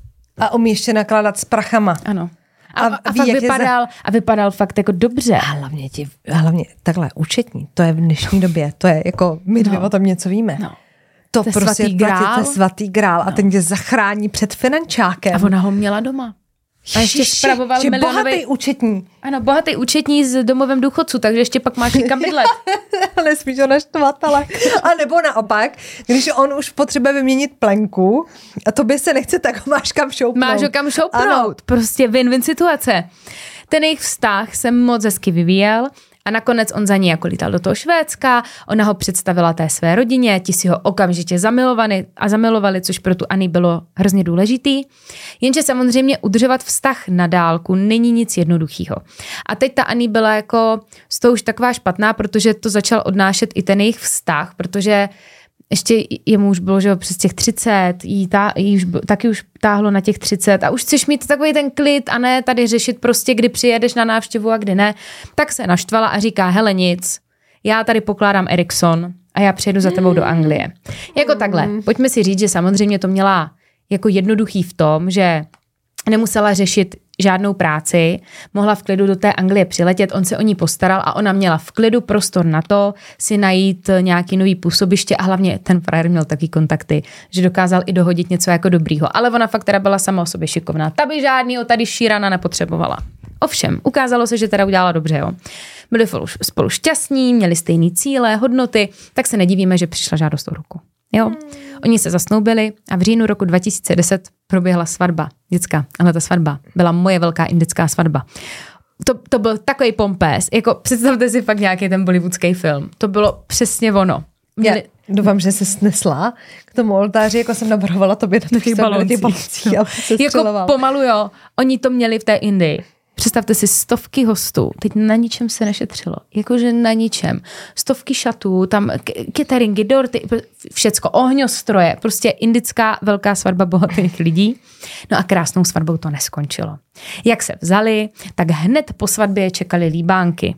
A umí ještě nakládat s prachama. Ano. A, a, a, ví, fakt jak vypadal, za... a vypadal fakt jako dobře. A hlavně, ti, hlavně takhle účetní, to je v dnešní době, to je jako, my dvě no. o tom něco víme. No. To, to prostě svatý grál. To je svatý grál no. a ten tě zachrání před finančákem. A ona ho měla doma. A ještě spravoval milionový... bohatý účetní. Ano, bohatý účetní s domovem důchodců, takže ještě pak máš někam bydlet. Nesmíš ho naštvat, ale... A nebo naopak, když on už potřebuje vyměnit plenku a tobě se nechce, tak ho máš kam šoupnout. Máš ho kam šoupnout. Ano. Prostě win-win situace. Ten jejich vztah se moc hezky vyvíjel a nakonec on za ní jako lítal do toho Švédska, ona ho představila té své rodině, ti si ho okamžitě zamilovali a zamilovali, což pro tu Annie bylo hrozně důležitý. Jenže samozřejmě udržovat vztah na dálku není nic jednoduchého. A teď ta Annie byla jako z toho už taková špatná, protože to začal odnášet i ten jejich vztah, protože ještě jemu už bylo, že jo, přes těch třicet, jí, tá, jí už, taky už táhlo na těch třicet a už chceš mít takový ten klid a ne tady řešit prostě, kdy přijedeš na návštěvu a kdy ne. Tak se naštvala a říká, hele nic, já tady pokládám Ericsson a já přijedu za tebou do Anglie. Jako takhle, pojďme si říct, že samozřejmě to měla jako jednoduchý v tom, že nemusela řešit žádnou práci, mohla v klidu do té Anglie přiletět, on se o ní postaral a ona měla v klidu prostor na to si najít nějaký nový působiště a hlavně ten frajer měl taky kontakty, že dokázal i dohodit něco jako dobrýho. Ale ona fakt teda byla sama o sobě šikovná. Ta by žádnýho tady Sheerana nepotřebovala. Ovšem, ukázalo se, že teda udělala dobře, jo. Byli spolu šťastní, měli stejné cíle, hodnoty, tak se nedivíme, že přišla žádost o ruku. Jo. Oni se zasnoubili a v říjnu roku dva tisíce deset proběhla svatba. Děcka, ale ta svatba byla moje velká indická svatba. To, to byl takový pompés, jako představte si fakt nějaký ten bollywoodský film. To bylo přesně ono. Měli... Já doufám, že se snesla k tomu oltáři, jako jsem navrhovala tobě na těch baloncích. No. Jako pomalu, jo. Oni to měli v té Indii. Představte si stovky hostů, teď na ničem se nešetřilo, jakože na ničem. Stovky šatů, tam cateringy, dorty, všecko, ohňostroje, prostě indická velká svatba bohatých lidí. No a krásnou svatbou to neskončilo. Jak se vzali, tak hned po svatbě čekali líbánky.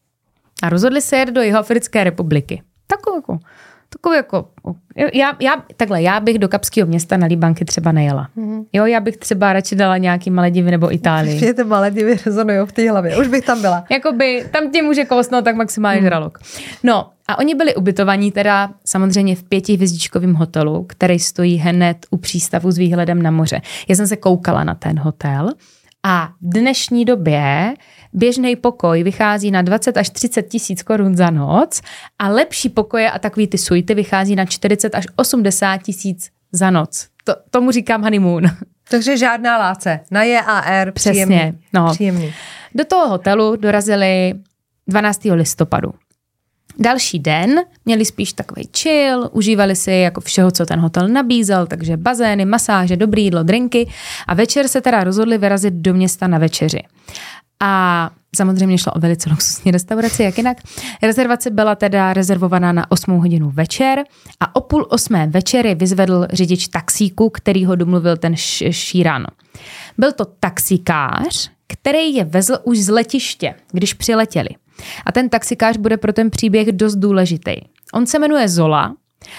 A rozhodli se jet do Jihoafrické republiky. Takovou jako... Takový jako, já, já, takhle, já bych do Kapského města na líbánky třeba nejela. Mm-hmm. Jo, já bych třeba radši dala nějaký Maledivy nebo Itálii. Mě ty Maledivy rezonujou v té hlavě, už bych tam byla. Jakoby, tam tě může kousnout tak maximálně mm. žralok. No, a oni byli ubytovaní teda samozřejmě v pětihvězdičkovém hotelu, který stojí hned u přístavu s výhledem na moře. Já jsem se koukala na ten hotel a v dnešní době běžný pokoj vychází na dvacet až třicet tisíc korun za noc a lepší pokoje a takový ty suity vychází na čtyřicet až osmdesát tisíc za noc. To, tomu říkám honeymoon. Takže žádná láce. Na J A R příjemný. Přesně. No. Příjemný. Do toho hotelu dorazili dvanáctého listopadu. Další den měli spíš takový chill, užívali si jako všeho, co ten hotel nabízel, takže bazény, masáže, dobrý jídlo, drinky a večer se teda rozhodli vyrazit do města na večeři. A samozřejmě šlo o velice luxusní restauraci, jak jinak. Rezervace byla teda rezervovaná na osmou hodinu večer a o půl osmé večery vyzvedl řidič taxíku, který ho domluvil ten Sheeran. Byl to taxikář, který je vezl už z letiště, když přiletěli. A ten taxikář bude pro ten příběh dost důležitý. On se jmenuje Zola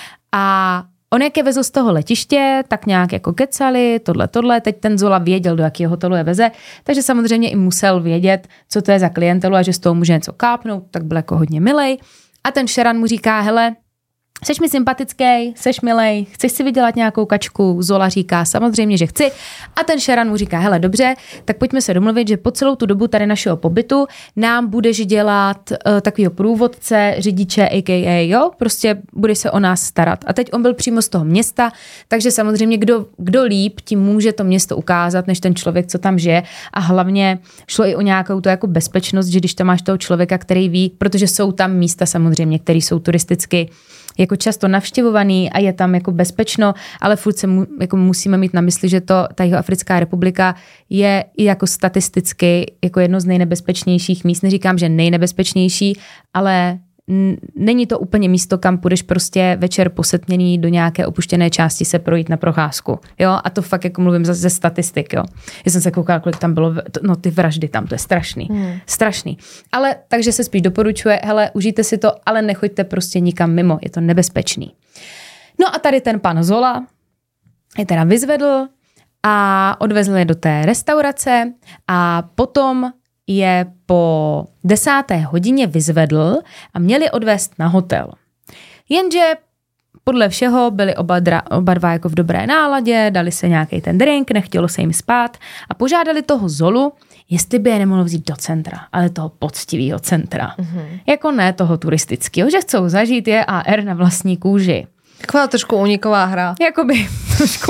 a on jak je vezl z toho letiště, tak nějak jako kecali, tohle, tohle, teď ten Zola věděl, do jakého hotelu je veze, takže samozřejmě i musel vědět, co to je za klientelu a že z toho může něco kápnout, tak byl jako hodně milej. A ten Sheeran mu říká, hele, Seš mi sympatický, seš milej, chceš si vydělat nějakou kačku? Zola říká, samozřejmě, že chci. A ten Sheeran mu říká, hele, dobře, tak pojďme se domluvit, že po celou tu dobu tady našeho pobytu nám budeš dělat uh, takovýho průvodce, řidiče, a k a, jo, prostě budeš se o nás starat. A teď on byl přímo z toho města, takže samozřejmě kdo, kdo líp, tím může to město ukázat, než ten člověk, co tam žije. A hlavně šlo i o nějakou to jako bezpečnost, že když tam máš toho člověka, který ví, protože jsou tam místa samozřejmě, které jsou turisticky jako často navštěvovaný a je tam jako bezpečno, ale furt se mu, jako musíme mít na mysli, že to, ta Jihoafrická republika je i jako statisticky jako jedno z nejnebezpečnějších míst. Neříkám, že nejnebezpečnější, ale n- není to úplně místo, kam půjdeš prostě večer posetměný do nějaké opuštěné části se projít na procházku. Jo? A to fakt jako mluvím ze statistik. Jo? Já jsem se koukala, kolik tam bylo, no ty vraždy tam, to je strašný. Hmm. Strašný. Ale takže se spíš doporučuje, hele, užijte si to, ale nechoďte prostě nikam mimo, je to nebezpečný. No a tady ten pan Zola je teda vyzvedl a odvezl je do té restaurace a potom je po desáté hodině vyzvedl a měli odvést na hotel. Jenže podle všeho byli oba, dra, oba dva jako v dobré náladě, dali se nějaký ten drink, nechtělo se jim spát a požádali toho Zolu, jestli by je nemohlo vzít do centra, ale toho poctivého centra. Mm-hmm. Jako ne toho turistického, že chcou zažít J A R na vlastní kůži. Taková trošku uniková hra. Jakoby trošku.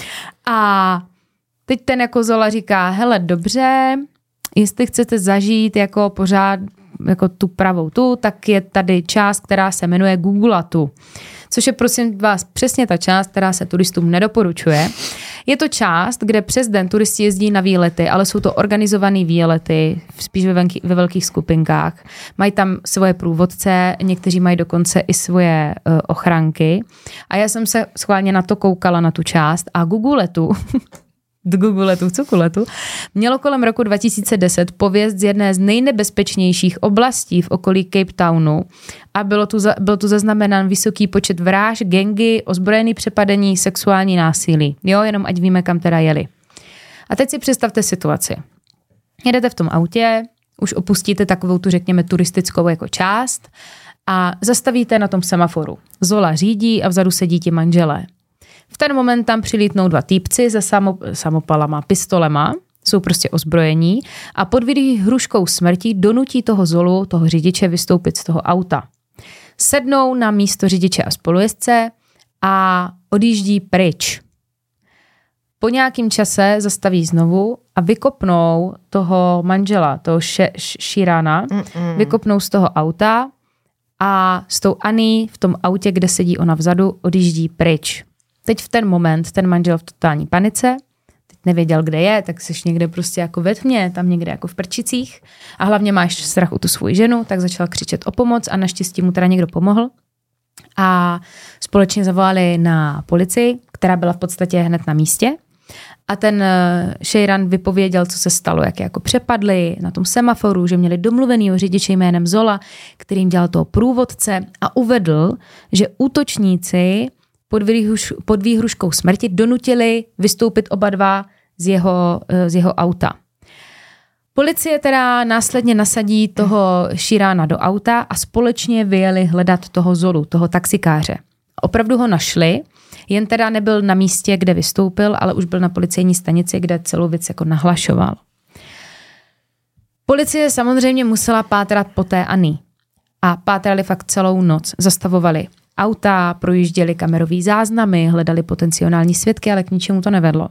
A teď ten jako Zola říká, hele, dobře, jestli chcete zažít jako pořád jako tu pravou tu, tak je tady část, která se jmenuje Googleatu. Což je prosím vás přesně ta část, která se turistům nedoporučuje. Je to část, kde přes den turisti jezdí na výlety, ale jsou to organizované výlety, spíš ve, venky, ve velkých skupinkách. Mají tam svoje průvodce, někteří mají dokonce i svoje uh, ochranky. A já jsem se schválně na to koukala, na tu část a Googleatu Googleatu, cukuletu, mělo kolem roku dva tisíce deset pověst z jedné z nejnebezpečnějších oblastí v okolí Cape Townu a bylo tu, za, byl tu zaznamenán vysoký počet vražd, gangy, ozbrojený přepadení, sexuální násilí. Jo, jenom ať víme, kam teda jeli. A teď si představte situaci. Jedete v tom autě, už opustíte takovou tu, řekněme, turistickou jako část a zastavíte na tom semaforu. Zola řídí a vzadu sedí ti manželé. V ten moment tam přilítnou dva týpci se samo, samopalama, pistolema, jsou prostě ozbrojení a pod výhruškou smrti donutí toho Zolu, toho řidiče, vystoupit z toho auta. Sednou na místo řidiče a spolujezdce a odjíždí pryč. Po nějakým čase zastaví znovu a vykopnou toho manžela, toho Sheerana, vykopnou z toho auta a s tou Annie v tom autě, kde sedí ona vzadu, odjíždí pryč. Teď v ten moment ten manžel v totální panice, teď nevěděl, kde je, tak jsi někde prostě jako ve tmě, tam někde jako v prčicích a hlavně máš strach o tu svou ženu, tak začal křičet o pomoc a naštěstí mu teda někdo pomohl. A společně zavolali na policii, která byla v podstatě hned na místě. A ten Sheeran vypověděl, co se stalo, jak jako přepadli na tom semaforu, že měli domluvenýho řidiče jménem Zola, který jim dělal toho průvodce a uvedl, že útočníci pod, výhruš, pod výhruškou smrti donutili vystoupit oba dva z jeho, z jeho auta. Policie teda následně nasadí toho Sheerana do auta a společně vyjeli hledat toho Zolu, toho taxikáře. Opravdu ho našli, jen teda nebyl na místě, kde vystoupil, ale už byl na policejní stanici, kde celou věc jako nahlašoval. Policie samozřejmě musela pátrat po té Annie. A pátrali fakt celou noc. Zastavovali auta, projížděli kamerový záznamy, hledali potenciální svědky, ale k ničemu to nevedlo.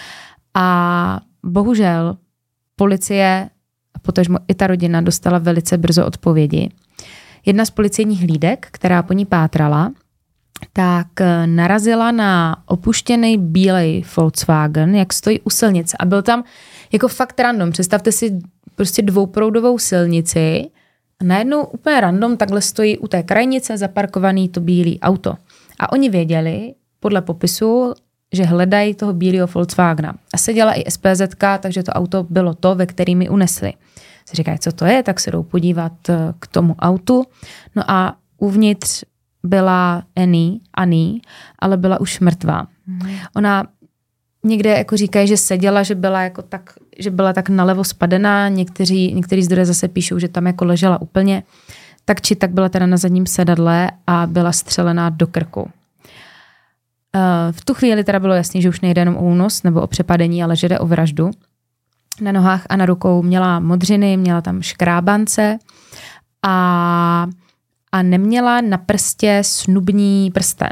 A bohužel policie a potažmo i ta rodina dostala velice brzo odpovědi. Jedna z policejních hlídek, která po ní pátrala, tak narazila na opuštěný bílej Volkswagen, jak stojí u silnice. A byl tam jako fakt random. Představte si prostě dvouproudovou silnici a najednou úplně random takhle stojí u té krajnice zaparkovaný to bílý auto. A oni věděli podle popisu, že hledají toho bílého Volkswagena. A seděla i S P Z ka, takže to auto bylo to, ve kterým mi unesli. Se říkají, co to je, tak se jdou podívat k tomu autu. No a uvnitř byla Annie, Annie, ale byla už mrtvá. Hmm. Ona někde jako říkají, že seděla, že byla jako tak, že byla tak nalevo spadená, někteří, některý zdroje zase píšou, že tam jako ležela úplně. tak či tak byla teda na zadním sedadle a byla střelená do krku. V tu chvíli teda bylo jasný, že už nejde jenom o únos nebo o přepadení, ale že jde o vraždu. Na nohách a na rukou měla modřiny, měla tam škrábance a, a neměla na prstě snubní prsten,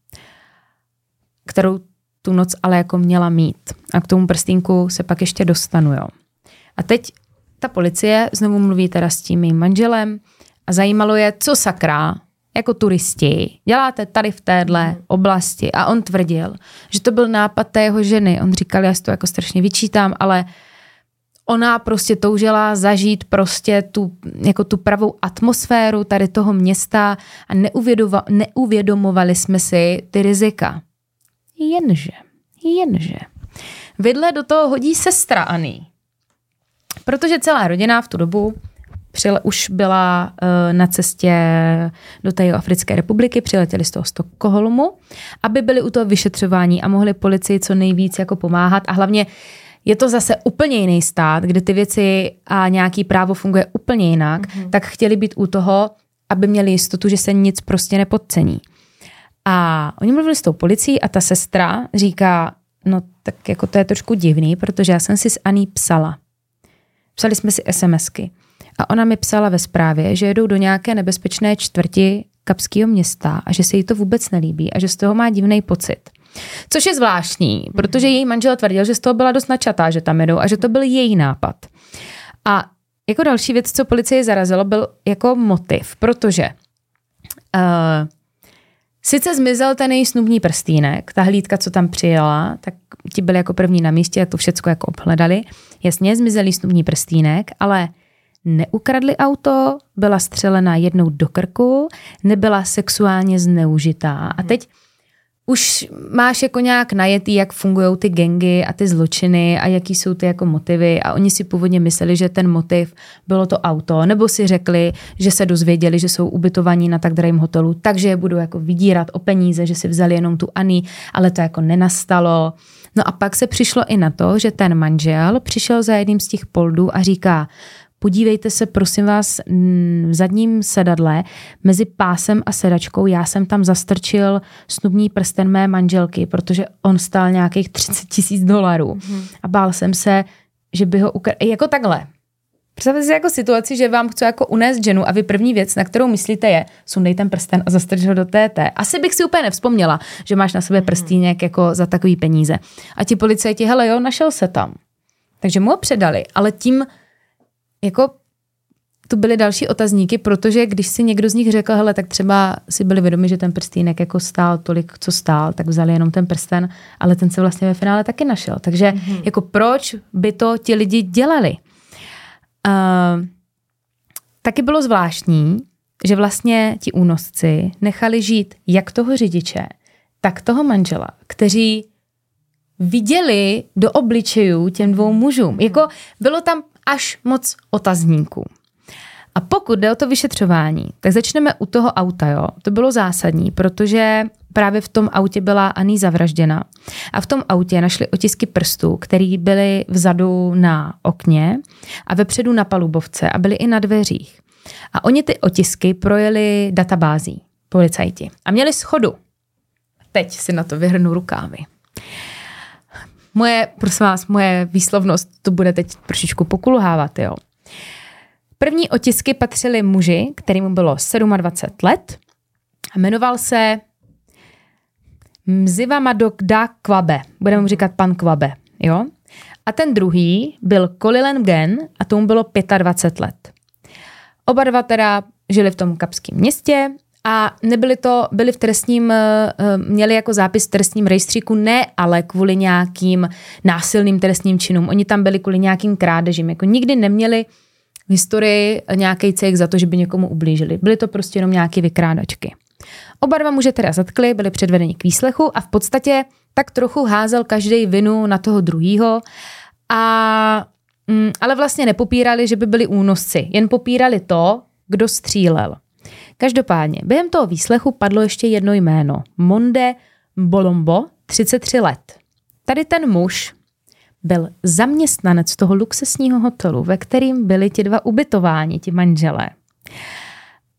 kterou tu noc ale jako měla mít. A k tomu prstínku se pak ještě dostanu, jo. A teď ta policie znovu mluví teda s tím mým manželem a zajímalo je, co sakra, jako turisti, děláte tady v téhle oblasti. A on tvrdil, že to byl nápad té jeho ženy. On říkal, já si to jako strašně vyčítám, ale ona prostě toužila zažít prostě tu, jako tu pravou atmosféru tady toho města a neuvědomovali jsme si ty rizika. Jenže, jenže. Vidle do toho hodí sestra Anny. Protože celá rodina v tu dobu přile, už byla uh, na cestě do té Africké republiky, přiletěli z toho Stockholmu, aby byli u toho vyšetřování a mohli policii co nejvíc jako pomáhat a hlavně je to zase úplně jiný stát, kde ty věci a nějaký právo funguje úplně jinak, mm-hmm. tak chtěli být u toho, aby měli jistotu, že se nic prostě nepodcení. A oni mluvili s tou policií a ta sestra říká, no tak jako to je trošku divný, protože já jsem si s Anny psala. Psali jsme si SMSky. A ona mi psala ve zprávě, že jedou do nějaké nebezpečné čtvrti Kapského města a že se jí to vůbec nelíbí a že z toho má divný pocit. Což je zvláštní, protože její manžel tvrdil, že z toho byla dost načatá, že tam jedou a že to byl její nápad. A jako další věc, co policie zarazilo, byl jako motiv, protože uh, sice zmizel ten její snubní prstýnek, ta hlídka, co tam přijela, tak ti byli jako první na místě, jak to všecko jako obhledali. Jasně, zmizelý snubní prstýnek, ale neukradli auto, byla střelena jednou do krku, nebyla sexuálně zneužitá. A teď už máš jako nějak najetý, jak fungují ty gangy a ty zločiny a jaký jsou ty jako motivy a oni si původně mysleli, že ten motiv bylo to auto, nebo si řekli, že se dozvěděli, že jsou ubytovaní na tak drahém hotelu, takže je budou jako vydírat o peníze, že si vzali jenom tu Anny, ale to jako nenastalo. No a pak se přišlo i na to, že ten manžel přišel za jedním z těch poldů a říká, podívejte se, prosím vás, v zadním sedadle mezi pásem a sedačkou, já jsem tam zastrčil snubní prsten mé manželky, protože on stál nějakých třicet tisíc dolarů. Mm. A bál jsem se, že by ho ukradl. Jako takhle. Představte si jako situaci, že vám chce jako unést ženu a vy první věc, na kterou myslíte je, sundej ten prsten a zastrč ho do té té. Asi bych si úplně nevzpomněla, že máš na sebe prstýnek jako za takový peníze. A ti policajti, hele jo, našel se tam. Takže mu ho předali, ale tím jako tu byly další otazníky, protože když si někdo z nich řekl, hele, tak třeba si byli vědomi, že ten prstýnek jako stál tolik, co stál, tak vzali jenom ten prsten, ale ten se vlastně ve finále taky našel. Takže mm-hmm. jako proč by to ti lidi dělali? Uh, taky bylo zvláštní, že vlastně ti únosci nechali žít jak toho řidiče, tak toho manžela, kteří viděli do obličejů těm dvou mužům. Jako bylo tam až moc otazníků. A pokud jde o to vyšetřování, tak začneme u toho auta, jo. To bylo zásadní, protože právě v tom autě byla Anny zavražděna. A v tom autě našli otisky prstů, které byly vzadu na okně a vepředu na palubovce a byly i na dveřích. A oni ty otisky projeli databází, policajti. A měli shodu. Teď si na to vyhrnu rukávy. Moje, prosím vás, moje výslovnost to bude teď trošičku pokulhávat, jo. První otisky patřily muži, kterému bylo dvacet sedm let a jmenoval se Mziva Madokda Kwabe. Budeme mu říkat pan Kwabe, jo. A ten druhý byl Kolilen Gen a tomu bylo dvacet pět let. Oba dva teda žili v tom kapském městě a nebyli to, byli v trestním, měli jako zápis v trestním rejstříku, ne ale kvůli nějakým násilným trestním činům. Oni tam byli kvůli nějakým krádežím. Jako nikdy neměli v historii nějaký cejch za to, že by někomu ublížili. Byly to prostě jenom nějaké vykrádačky. Oba dva muže teda zatkli, byli předvedeni k výslechu a v podstatě tak trochu házel každý vinu na toho druhýho, a, mm, ale vlastně nepopírali, že by byli únosci. Jen popírali to, kdo střílel. Každopádně, během toho výslechu padlo ještě jedno jméno. Monde Bolombo, třicet tři let. Tady ten muž byl zaměstnanec toho luxusního hotelu, ve kterým byli ti dva ubytováni, ti manželé.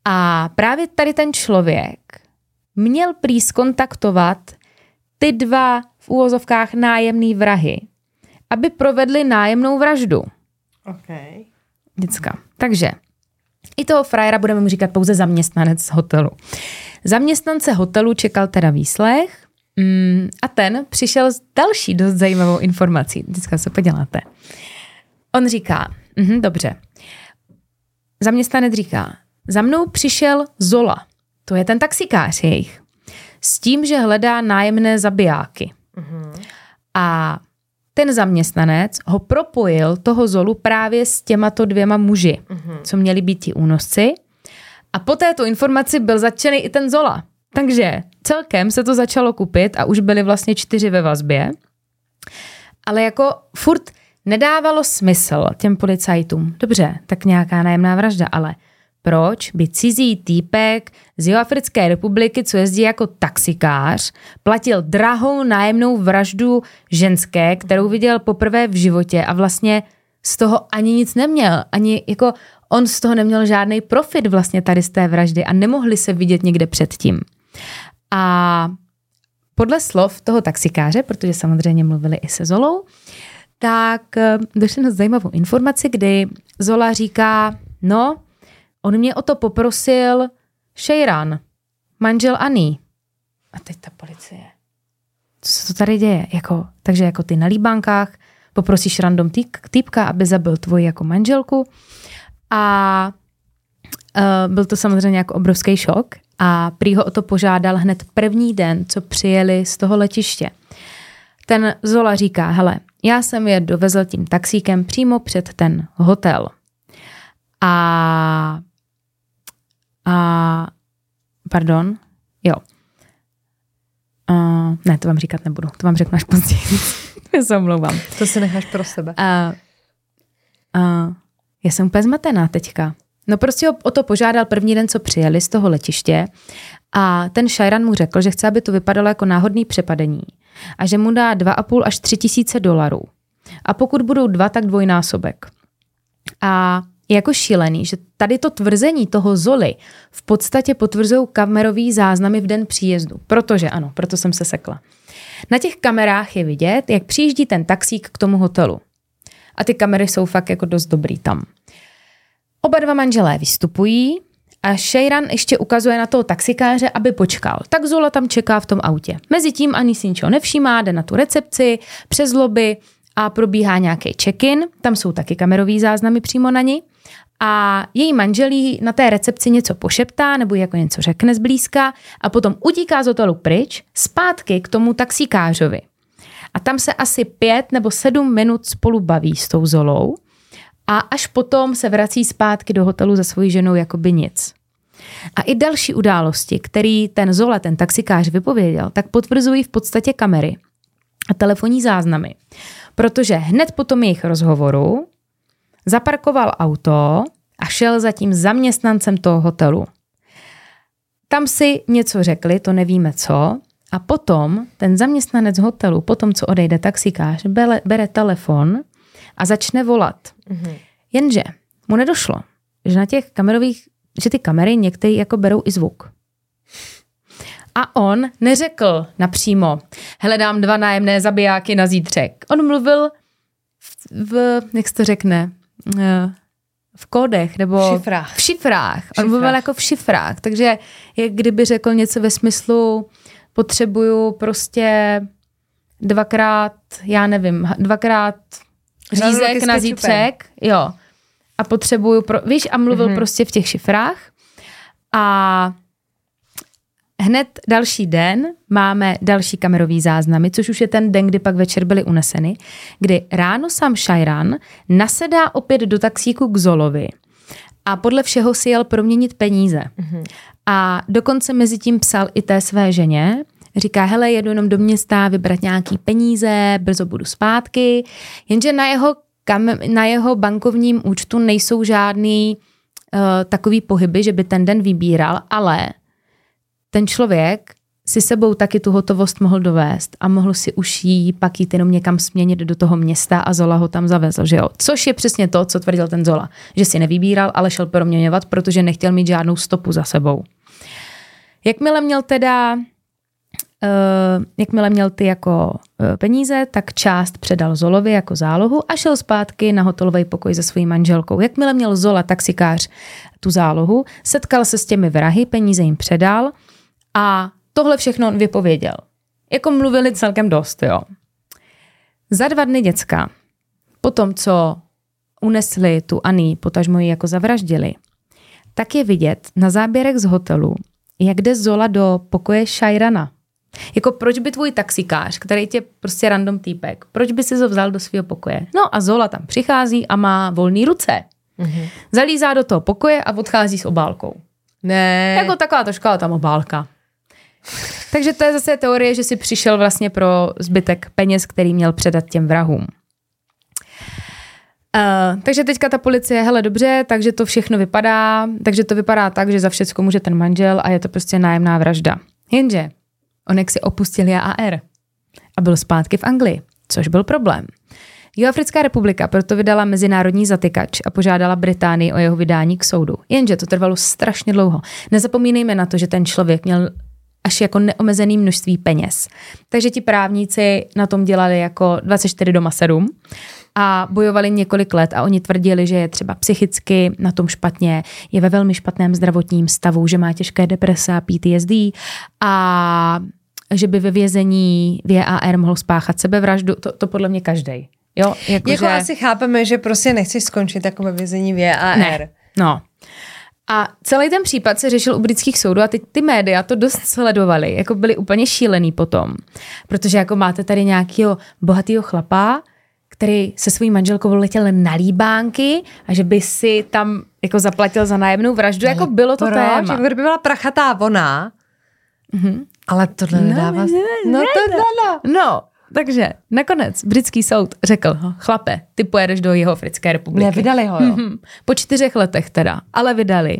A právě tady ten člověk měl prý zkontaktovat ty dva v úvozovkách nájemný vrahy, aby provedli nájemnou vraždu. Okay. Děcka. Takže i toho frajera budeme mu říkat pouze zaměstnanec hotelu. Zaměstnance hotelu čekal teda výslech mm, a ten přišel s další dost zajímavou informací. Děcka, co poděláte? On říká, mhm, dobře. Zaměstnanec říká, za mnou přišel Zola, to je ten taxikář jejich, s tím, že hledá nájemné zabijáky. Mhm. A ten zaměstnanec ho propojil, toho Zolu, právě s těmato dvěma muži, mm-hmm. co měli být ti únosci. A po této informaci byl zatčený i ten Zola. Takže celkem se to začalo kupit a už byli vlastně čtyři ve vazbě. Ale jako furt nedávalo smysl těm policajtům. Dobře, tak nějaká nájemná vražda, ale proč by cizí týpek z Jihoafrické republiky, co jezdí jako taxikář, platil drahou nájemnou vraždu ženské, kterou viděl poprvé v životě a vlastně z toho ani nic neměl. Ani jako on z toho neměl žádný profit vlastně tady z té vraždy a nemohli se vidět někde předtím. A podle slov toho taxikáře, protože samozřejmě mluvili i se Zolou, tak došli na zajímavou informaci, kdy Zola říká, no, on mě o to poprosil Šejran, manžel Ani. A teď ta policie. Co se to tady děje? Jako, takže jako ty na líbánkách poprosíš random týpka, aby zabil tvoji jako manželku. A uh, byl to samozřejmě jako obrovský šok. A prý ho o to požádal hned první den, co přijeli z toho letiště. Ten Zola říká, hele, já jsem je dovezl tím taxíkem přímo před ten hotel. A A, pardon, jo. Uh, ne, to vám říkat nebudu, to vám řeknu až později. Já se omlouvám. To si necháš pro sebe. Uh, uh, já jsem úplně zmatená teďka. No prostě ho o to požádal první den, co přijeli z toho letiště a ten Šajran mu řekl, že chce, aby to vypadalo jako náhodný přepadení a že mu dá dva a půl až tři tisíce dolarů. A pokud budou dva, tak dvojnásobek. A je jako šílený, že tady to tvrzení toho Zoly v podstatě potvrzují kamerový záznamy v den příjezdu. Protože ano, proto jsem se sekla. Na těch kamerách je vidět, jak přijíždí ten taxík k tomu hotelu. A ty kamery jsou fakt jako dost dobrý tam. Oba dva manželé vystupují a Šejran ještě ukazuje na toho taxikáře, aby počkal. Tak Zola tam čeká v tom autě. Mezitím ani si ničeho nevšímá, jde na tu recepci, přes lobby a probíhá nějaký check-in. Tam jsou taky kamerový záznamy přímo na ní. A její manželí na té recepci něco pošeptá nebo jako něco řekne zblízka a potom utíká z hotelu pryč zpátky k tomu taxikářovi. A tam se asi pět nebo sedm minut spolu baví s tou Zolou a až potom se vrací zpátky do hotelu za svojí ženou jako by nic. A i další události, který ten Zola, ten taxikář vypověděl, tak potvrzují v podstatě kamery a telefonní záznamy. Protože hned po tom jejich rozhovoru zaparkoval auto a šel za tím zaměstnancem toho hotelu. Tam si něco řekli, to nevíme co, a potom ten zaměstnanec hotelu, potom co odejde taxikář, bere, bere telefon a začne volat. Mm-hmm. Jenže mu nedošlo, že na těch kamerových, že ty kamery některé jako berou i zvuk. A on neřekl napřímo, hledám dva nájemné zabijáky na zítřek. On mluvil v, v jak se to řekne, v kódech, nebo v šifrách. V šifrách. On mluvil jako v šifrách, takže jak kdyby řekl něco ve smyslu, potřebuju prostě dvakrát, já nevím, dvakrát řízek na zítřek, jo. A potřebuju, pro, víš, a mluvil mm-hmm. prostě v těch šifrách. A hned další den máme další kamerový záznamy, což už je ten den, kdy pak večer byly uneseny, kdy ráno sám Šajran nasedá opět do taxíku k Zolovi a podle všeho si jel proměnit peníze. Mm-hmm. A dokonce mezi tím psal i té své ženě, říká, hele, jedu jenom do města vybrat nějaký peníze, brzo budu zpátky, jenže na jeho, kam, na jeho bankovním účtu nejsou žádný uh, takový pohyby, že by ten den vybíral, ale ten člověk si sebou taky tu hotovost mohl dovést a mohl si už jí pak jít jenom někam směnit do toho města a Zola ho tam zavezl, že jo. Což je přesně to, co tvrdil ten Zola, že si nevybíral, ale šel proměňovat, protože nechtěl mít žádnou stopu za sebou. Jakmile měl teda, uh, jakmile měl ty jako uh, peníze, tak část předal Zolovi jako zálohu a šel zpátky na hotelový pokoj se svojí manželkou. Jakmile měl Zola, taxikář, tu zálohu, setkal se s těmi vrahy, peníze jim předal a tohle všechno on vypověděl. Jako mluvili celkem dost, jo. Za dva dny děcka, po tom, co unesli tu Annie, potažmo ji jako zavraždili, tak je vidět na záběrech z hotelu, jak jde Zola do pokoje Shairana. Jako proč by tvůj taxikář, který tě prostě random týpek, proč by si ho vzal do svého pokoje? No a Zola tam přichází a má volné ruce. Mm-hmm. Zalízá do toho pokoje a odchází s obálkou. Ne. Jako taková to škola tam obálka. Takže to je zase teorie, že si přišel vlastně pro zbytek peněz, který měl předat těm vrahům. Uh, takže teďka ta policie, hele dobře, takže to všechno vypadá, takže to vypadá tak, že za všecko může ten manžel a je to prostě nájemná vražda. Jenže on jak si opustil J A R a byl zpátky v Anglii, což byl problém. Jihoafrická republika proto vydala mezinárodní zatykač a požádala Británii o jeho vydání k soudu. Jenže to trvalo strašně dlouho. Nezapomínejme na to, že ten člověk měl až jako neomezený množství peněz. Takže ti právníci na tom dělali jako dvacet čtyři doma sedm a bojovali několik let a oni tvrdili, že je třeba psychicky na tom špatně, je ve velmi špatném zdravotním stavu, že má těžké deprese a P T S D a že by ve vězení v J A R mohl spáchat sebevraždu. To, to podle mě každej. Jo, jako, jako že... asi chápeme, že prostě nechceš skončit jako ve vězení v J A R. Ne, no. A celý ten případ se řešil u britských soudů a ty, ty média to dost sledovaly, jako byli úplně šílený potom. Protože jako máte tady nějakého bohatého chlapa, který se svojí manželkou letěl na líbánky a že by si tam jako zaplatil za nájemnou vraždu, ale jako bylo to proč? téma. Jako kdyby byla prachatá ona, mm-hmm. ale tohle nedává... No, no, to no, no. Takže nakonec britský soud řekl, chlape, ty pojedeš do Jihoafrické republiky. Ne, vydali ho, jo. Po čtyřech letech teda, ale vydali.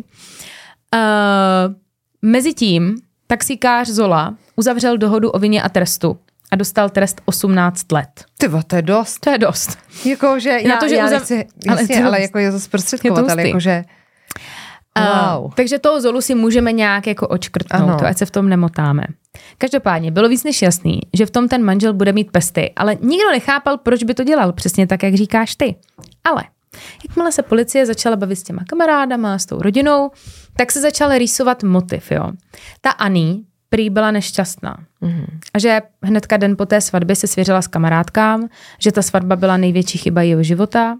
Uh, Mezitím taxikář Zola uzavřel dohodu o vině a trestu a dostal trest osmnáct let. Tyvo, to je dost. To je dost. Jako, že já, to, že já uzav... nechci, jasně, ale, ale jako je to zprostředkovatel, jakože... Wow. Uh, takže toho Zolu si můžeme nějak jako očkrtnout, to, ať se v tom nemotáme. Každopádně bylo víc než jasný, že v tom ten manžel bude mít pesty, ale nikdo nechápal, proč by to dělal, přesně tak, jak říkáš ty. Ale jakmile se policie začala bavit s těma kamarádama, s tou rodinou, tak se začal rýsovat motiv, jo. Ta Annie prý byla nešťastná. Mm-hmm. A že hnedka den po té svatbě se svěřila s kamarádkám, že ta svatba byla největší chyba jeho života,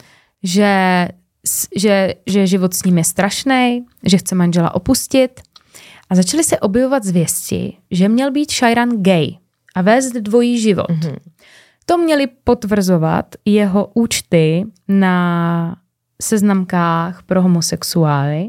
že Že, že život s ním je strašný, že chce manžela opustit. A začaly se objevovat zvěsti, že měl být Shairan gay a vést dvojí život. Mm-hmm. To měli potvrzovat jeho účty na seznamkách pro homosexuály.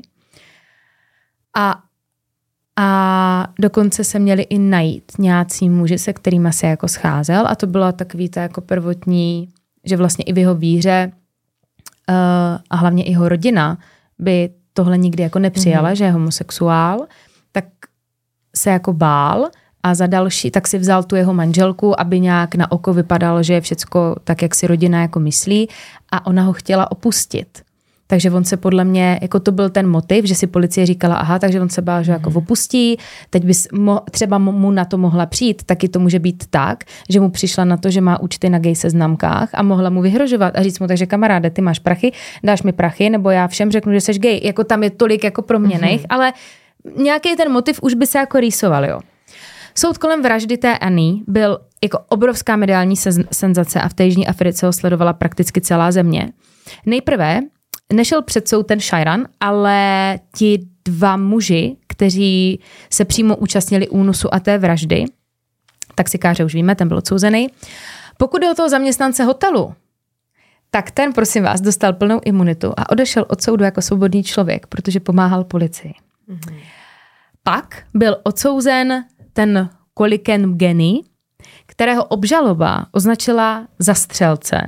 A, a dokonce se měli i najít nějací muži, se kterými se jako scházel. A to bylo takový to jako prvotní, že vlastně i v jeho víře Uh, a hlavně jeho rodina by tohle nikdy jako nepřijala, mm-hmm. že je homosexuál, tak se jako bál a za další, tak si vzal tu jeho manželku, aby nějak na oko vypadalo, že je všecko tak, jak si rodina jako myslí a ona ho chtěla opustit. Takže on se podle mě, jako to byl ten motiv, že si policie říkala, aha, takže on se bál, že jako opustí, teď bys mo, třeba mu na to mohla přijít, taky to může být tak, že mu přišla na to, že má účty na gay seznamkách a mohla mu vyhrožovat a říct mu, takže kamaráde, ty máš prachy, dáš mi prachy, nebo já všem řeknu, že jsi gay. Jako tam je tolik jako proměnejch, mm-hmm. ale nějaký ten motiv už by se jako rýsoval, jo. Soud kolem vraždy té Annie byl jako obrovská mediální senzace a v té Jižní Africe ho sledovala prakticky celá země. Nejprve nešel před soud ten Shairan, ale ti dva muži, kteří se přímo účastnili únosu a té vraždy, taxikáře už víme, ten byl odsouzený. Pokud je o toho zaměstnance hotelu, tak ten, prosím vás, dostal plnou imunitu a odešel od soudu jako svobodný člověk, protože pomáhal policii. Mm-hmm. Pak byl odsouzen ten Koliken Mgeni, kterého obžaloba označila za střelce,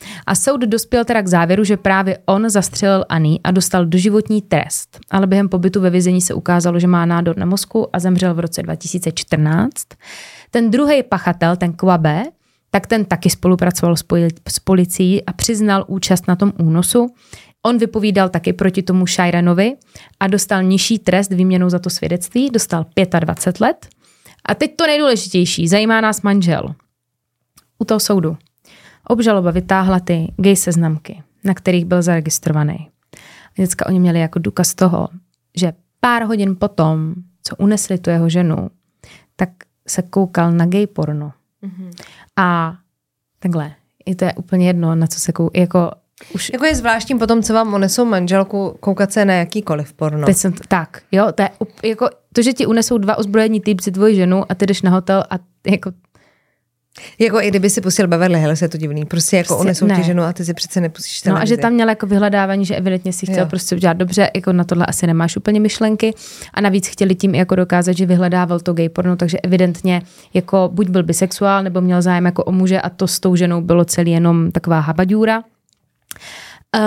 A soud dospěl teda k závěru, že právě on zastřelil Annie a dostal doživotní trest. Ale během pobytu ve vězení se ukázalo, že má nádor na mozku a zemřel v roce dva tisíce čtrnáct. Ten druhý pachatel, ten Kwabe, tak ten taky spolupracoval s policií a přiznal účast na tom únosu. On vypovídal taky proti tomu Shiranovi a dostal nižší trest výměnou za to svědectví, dostal dvacet pět let. A teď to nejdůležitější, zajímá nás manžel. U toho soudu obžaloba vytáhla ty gay seznamky, na kterých byl zaregistrovaný. Vždycky oni měli jako důkaz toho, že pár hodin potom, co unesli tu jeho ženu, tak se koukal na gay porno. Mm-hmm. A takhle, i to je úplně jedno, na co se koukal, jako už... Jako je zvláštní potom, co vám unesou manželku, koukat se na jakýkoliv porno. Teď jsem t- tak, jo, to je jako to, že ti unesou dva ozbrojení týpci tvoji ženu a ty jdeš na hotel a jako... Jako i kdyby si pustil Beverly Hills, je to divný. Prostě jako prostě unesou ne. ti ženu a ty si přece nepustíš televizi. No a že tam měl jako vyhledávání, že evidentně si chtěl jo. prostě udělat dobře, jako na tohle asi nemáš úplně myšlenky a navíc chtěli tím jako dokázat, že vyhledával to gay porno, takže evidentně jako buď byl bisexuál, nebo měl zájem jako o muže a to s tou ženou bylo celý jenom taková habaďůra. Uh,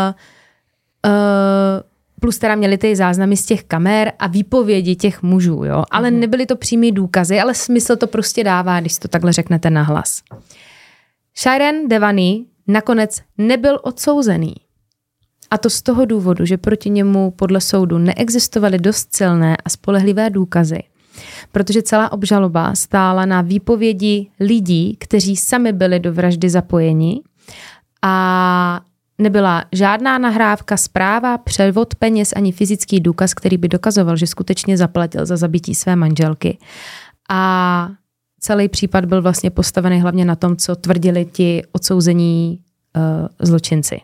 uh, plus teda měli ty záznamy z těch kamer a výpovědi těch mužů, jo. Ale mm. nebyly to přímý důkazy, ale smysl to prostě dává, když to takhle řeknete nahlas. Shiren Devani nakonec nebyl odsouzený. A to z toho důvodu, že proti němu podle soudu neexistovaly dost silné a spolehlivé důkazy. Protože celá obžaloba stála na výpovědi lidí, kteří sami byli do vraždy zapojeni a nebyla žádná nahrávka, zpráva, převod peněz ani fyzický důkaz, který by dokazoval, že skutečně zaplatil za zabití své manželky. A celý případ byl vlastně postavený hlavně na tom, co tvrdili ti odsouzení uh, zločinci.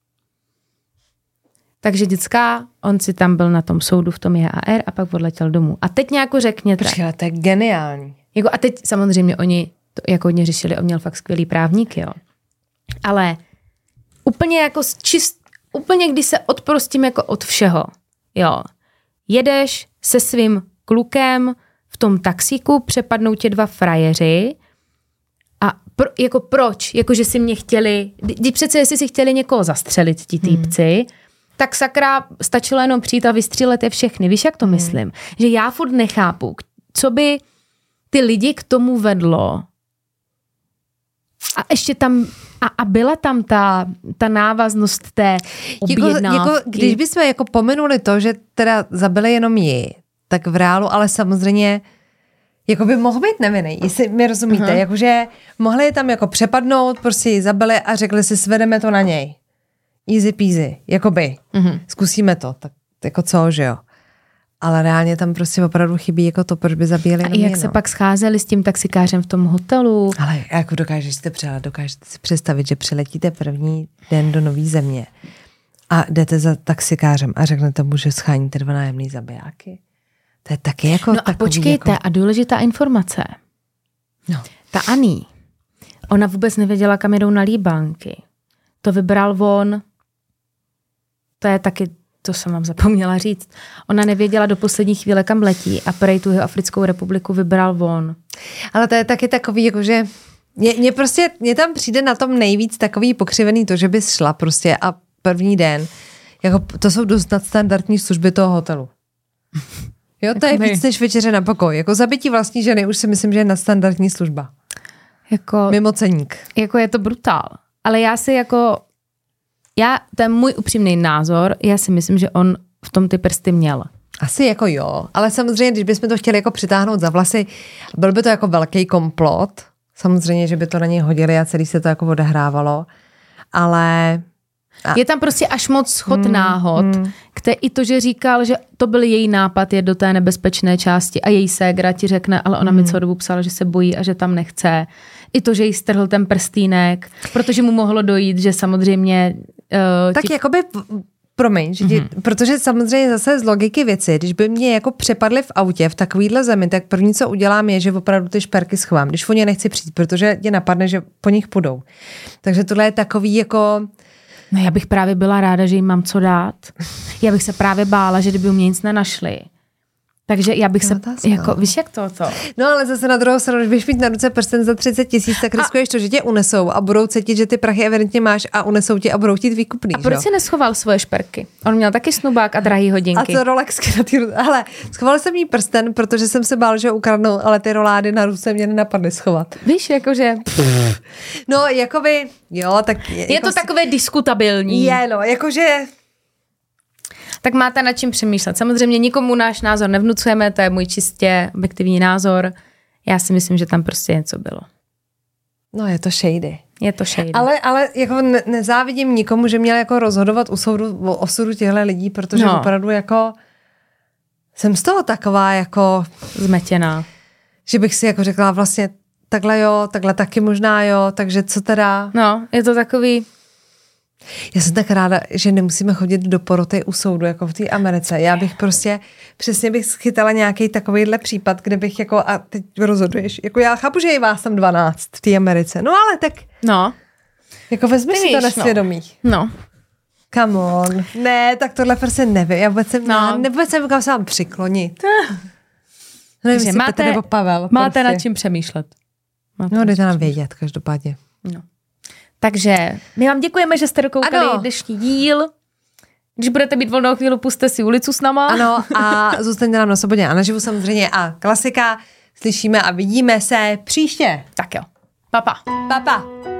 Takže dětská, on si tam byl na tom soudu v tom J A R a pak odletěl domů. A teď nějak řekněte. Počkej, ale to je geniální. Jako, a teď samozřejmě oni to jako hodně řešili, on měl fakt skvělý právník, jo. Ale úplně jako čist, úplně když se odprostím jako od všeho, jo. Jedeš se svým klukem v tom taxíku, přepadnou tě dva frajeři a pro, jako proč? Jako, že si mě chtěli, když přece jestli si chtěli někoho zastřelit, ti týpci, hmm. tak sakra stačilo jenom přijít a vystřílet je všechny. Víš, jak to hmm. myslím? Že já furt nechápu, co by ty lidi k tomu vedlo. A ještě tam, a, a byla tam ta, ta návaznost té objednávky. Jako, jako, když bychom jako pomenuli to, že teda zabili jenom ji, tak v reálu, ale samozřejmě jako by mohl být nevinný, jestli mi rozumíte, uh-huh. jakože mohli je tam jako přepadnout, prostě ji zabili a řekli si, svedeme to na něj. Easy peasy, jakoby. Uh-huh. Zkusíme to, tak jako co, že jo. Ale reálně tam prostě opravdu chybí jako to, proč by zabíjeli a jenom jak mě, se no. pak scházeli s tím taxikářem v tom hotelu. Ale jako dokážeš si přelet, dokážete si představit, že přiletíte první den do nový země a jdete za taxikářem a řeknete mu, že scháníte dva nájemný zabijáky. To je taky jako No a počkejte, jako... a důležitá informace. No. Ta Annie, ona vůbec nevěděla, kam jdou na líbánky. To vybral on, to je taky, to jsem vám zapomněla říct, ona nevěděla do poslední chvíle, kam letí a prej tu Africkou republiku vybral on. Ale to je taky takový, jakože mě, mě prostě, mě tam přijde na tom nejvíc takový pokřivený to, že bys šla prostě a první den, jako to jsou dost nadstandardní služby toho hotelu. Jo, to je víc než večeře na pokoj. Jako zabití vlastní ženy už si myslím, že je nadstandardní služba. Jako, mimo ceník. Jako je to brutál. Ale já si jako, já, to je můj upřímný názor, já si myslím, že on v tom ty prsty měl. Asi jako jo, ale samozřejmě, když bychom to chtěli jako přitáhnout za vlasy, byl by to jako velký komplot. Samozřejmě, že by to na něj hodili a celý se to jako odehrávalo. Ale... A... Je tam prostě až moc schod hmm, náhod, hmm. Kde i to, že říkal, že to byl její nápad je do té nebezpečné části a její ségra ti řekne, ale ona hmm. mi celou dobu psala, že se bojí a že tam nechce. I to, že jí strhl ten prstýnek, protože mu mohlo dojít, že samozřejmě... Uh, tak ti... jakoby... Promiň, že ti, mm-hmm. protože samozřejmě zase z logiky věci, když by mě jako přepadli v autě v takovýhle zemi, tak první, co udělám, je, že opravdu ty šperky schovám, když o ně nechci přijít, protože tě napadne, že po nich půjdou. Takže tohle je takový jako... No já bych právě byla ráda, že jim mám co dát. Já bych se právě bála, že kdyby u mě nic nenašli, Takže já bych To se, otázka. jako, víš jak to, to? No ale zase na druhou stranu, když budeš mít na ruce prsten za třicet tisíc, tak riskuješ to, že tě unesou a budou cítit, že ty prachy evidentně máš a unesou tě a budou chtít výkupný. A proč si neschoval svoje šperky? On měl taky snubák a drahý hodinky. A co Rolexky na ty ruce? Ale schoval jsem jí prsten, protože jsem se bál, že ho ukradnou, ale ty rolády na ruce mě nenapadly schovat. Víš, jakože... No, jakoby, jo, tak... Je, Je jako to takové diskutabilní. Je, no, jakože... Tak máte nad čím přemýšlet. Samozřejmě nikomu náš názor nevnucujeme, to je můj čistě objektivní názor. Já si myslím, že tam prostě něco bylo. No, je to shady. Je to shady. Ale, ale jako ne, nezávidím nikomu, že měl jako rozhodovat u soudu o osudu těchto lidí, protože No. opravdu jako... Jsem z toho taková jako... Zmetěná. Že bych si jako řekla vlastně takhle jo, takhle taky možná jo, takže co teda... No, je to takový... Já jsem tak ráda, že nemusíme chodit do poroty u soudu, jako v té Americe. Já bych prostě, přesně bych schytala nějaký takovýhle případ, kde bych jako, a teď rozhoduješ, jako já chápu, že je vás tam dvanáct v té Americe, no ale tak, No. jako vezmi Ty si to víš, na svědomí. No. Come on. Ne, tak tohle prostě nevím. Já vůbec jsem, No. no. nevůbec jsem kam se vám přiklonit. Nevím, Takže jestli Petr nebo Pavel. máte prostě. nad čím přemýšlet. Máte No, nad dejte čím nám přemýšlet. vědět, každopádně. No. Takže my vám děkujeme, že jste dokoukali Ano. dnešní díl. Když budete mít volnou chvíli, puste si ulicu s náma. Ano, a zůstaňte nám na Svobodě a naživu samozřejmě. A klasika, slyšíme a vidíme se příště. Tak jo. Papa. Pa, pa.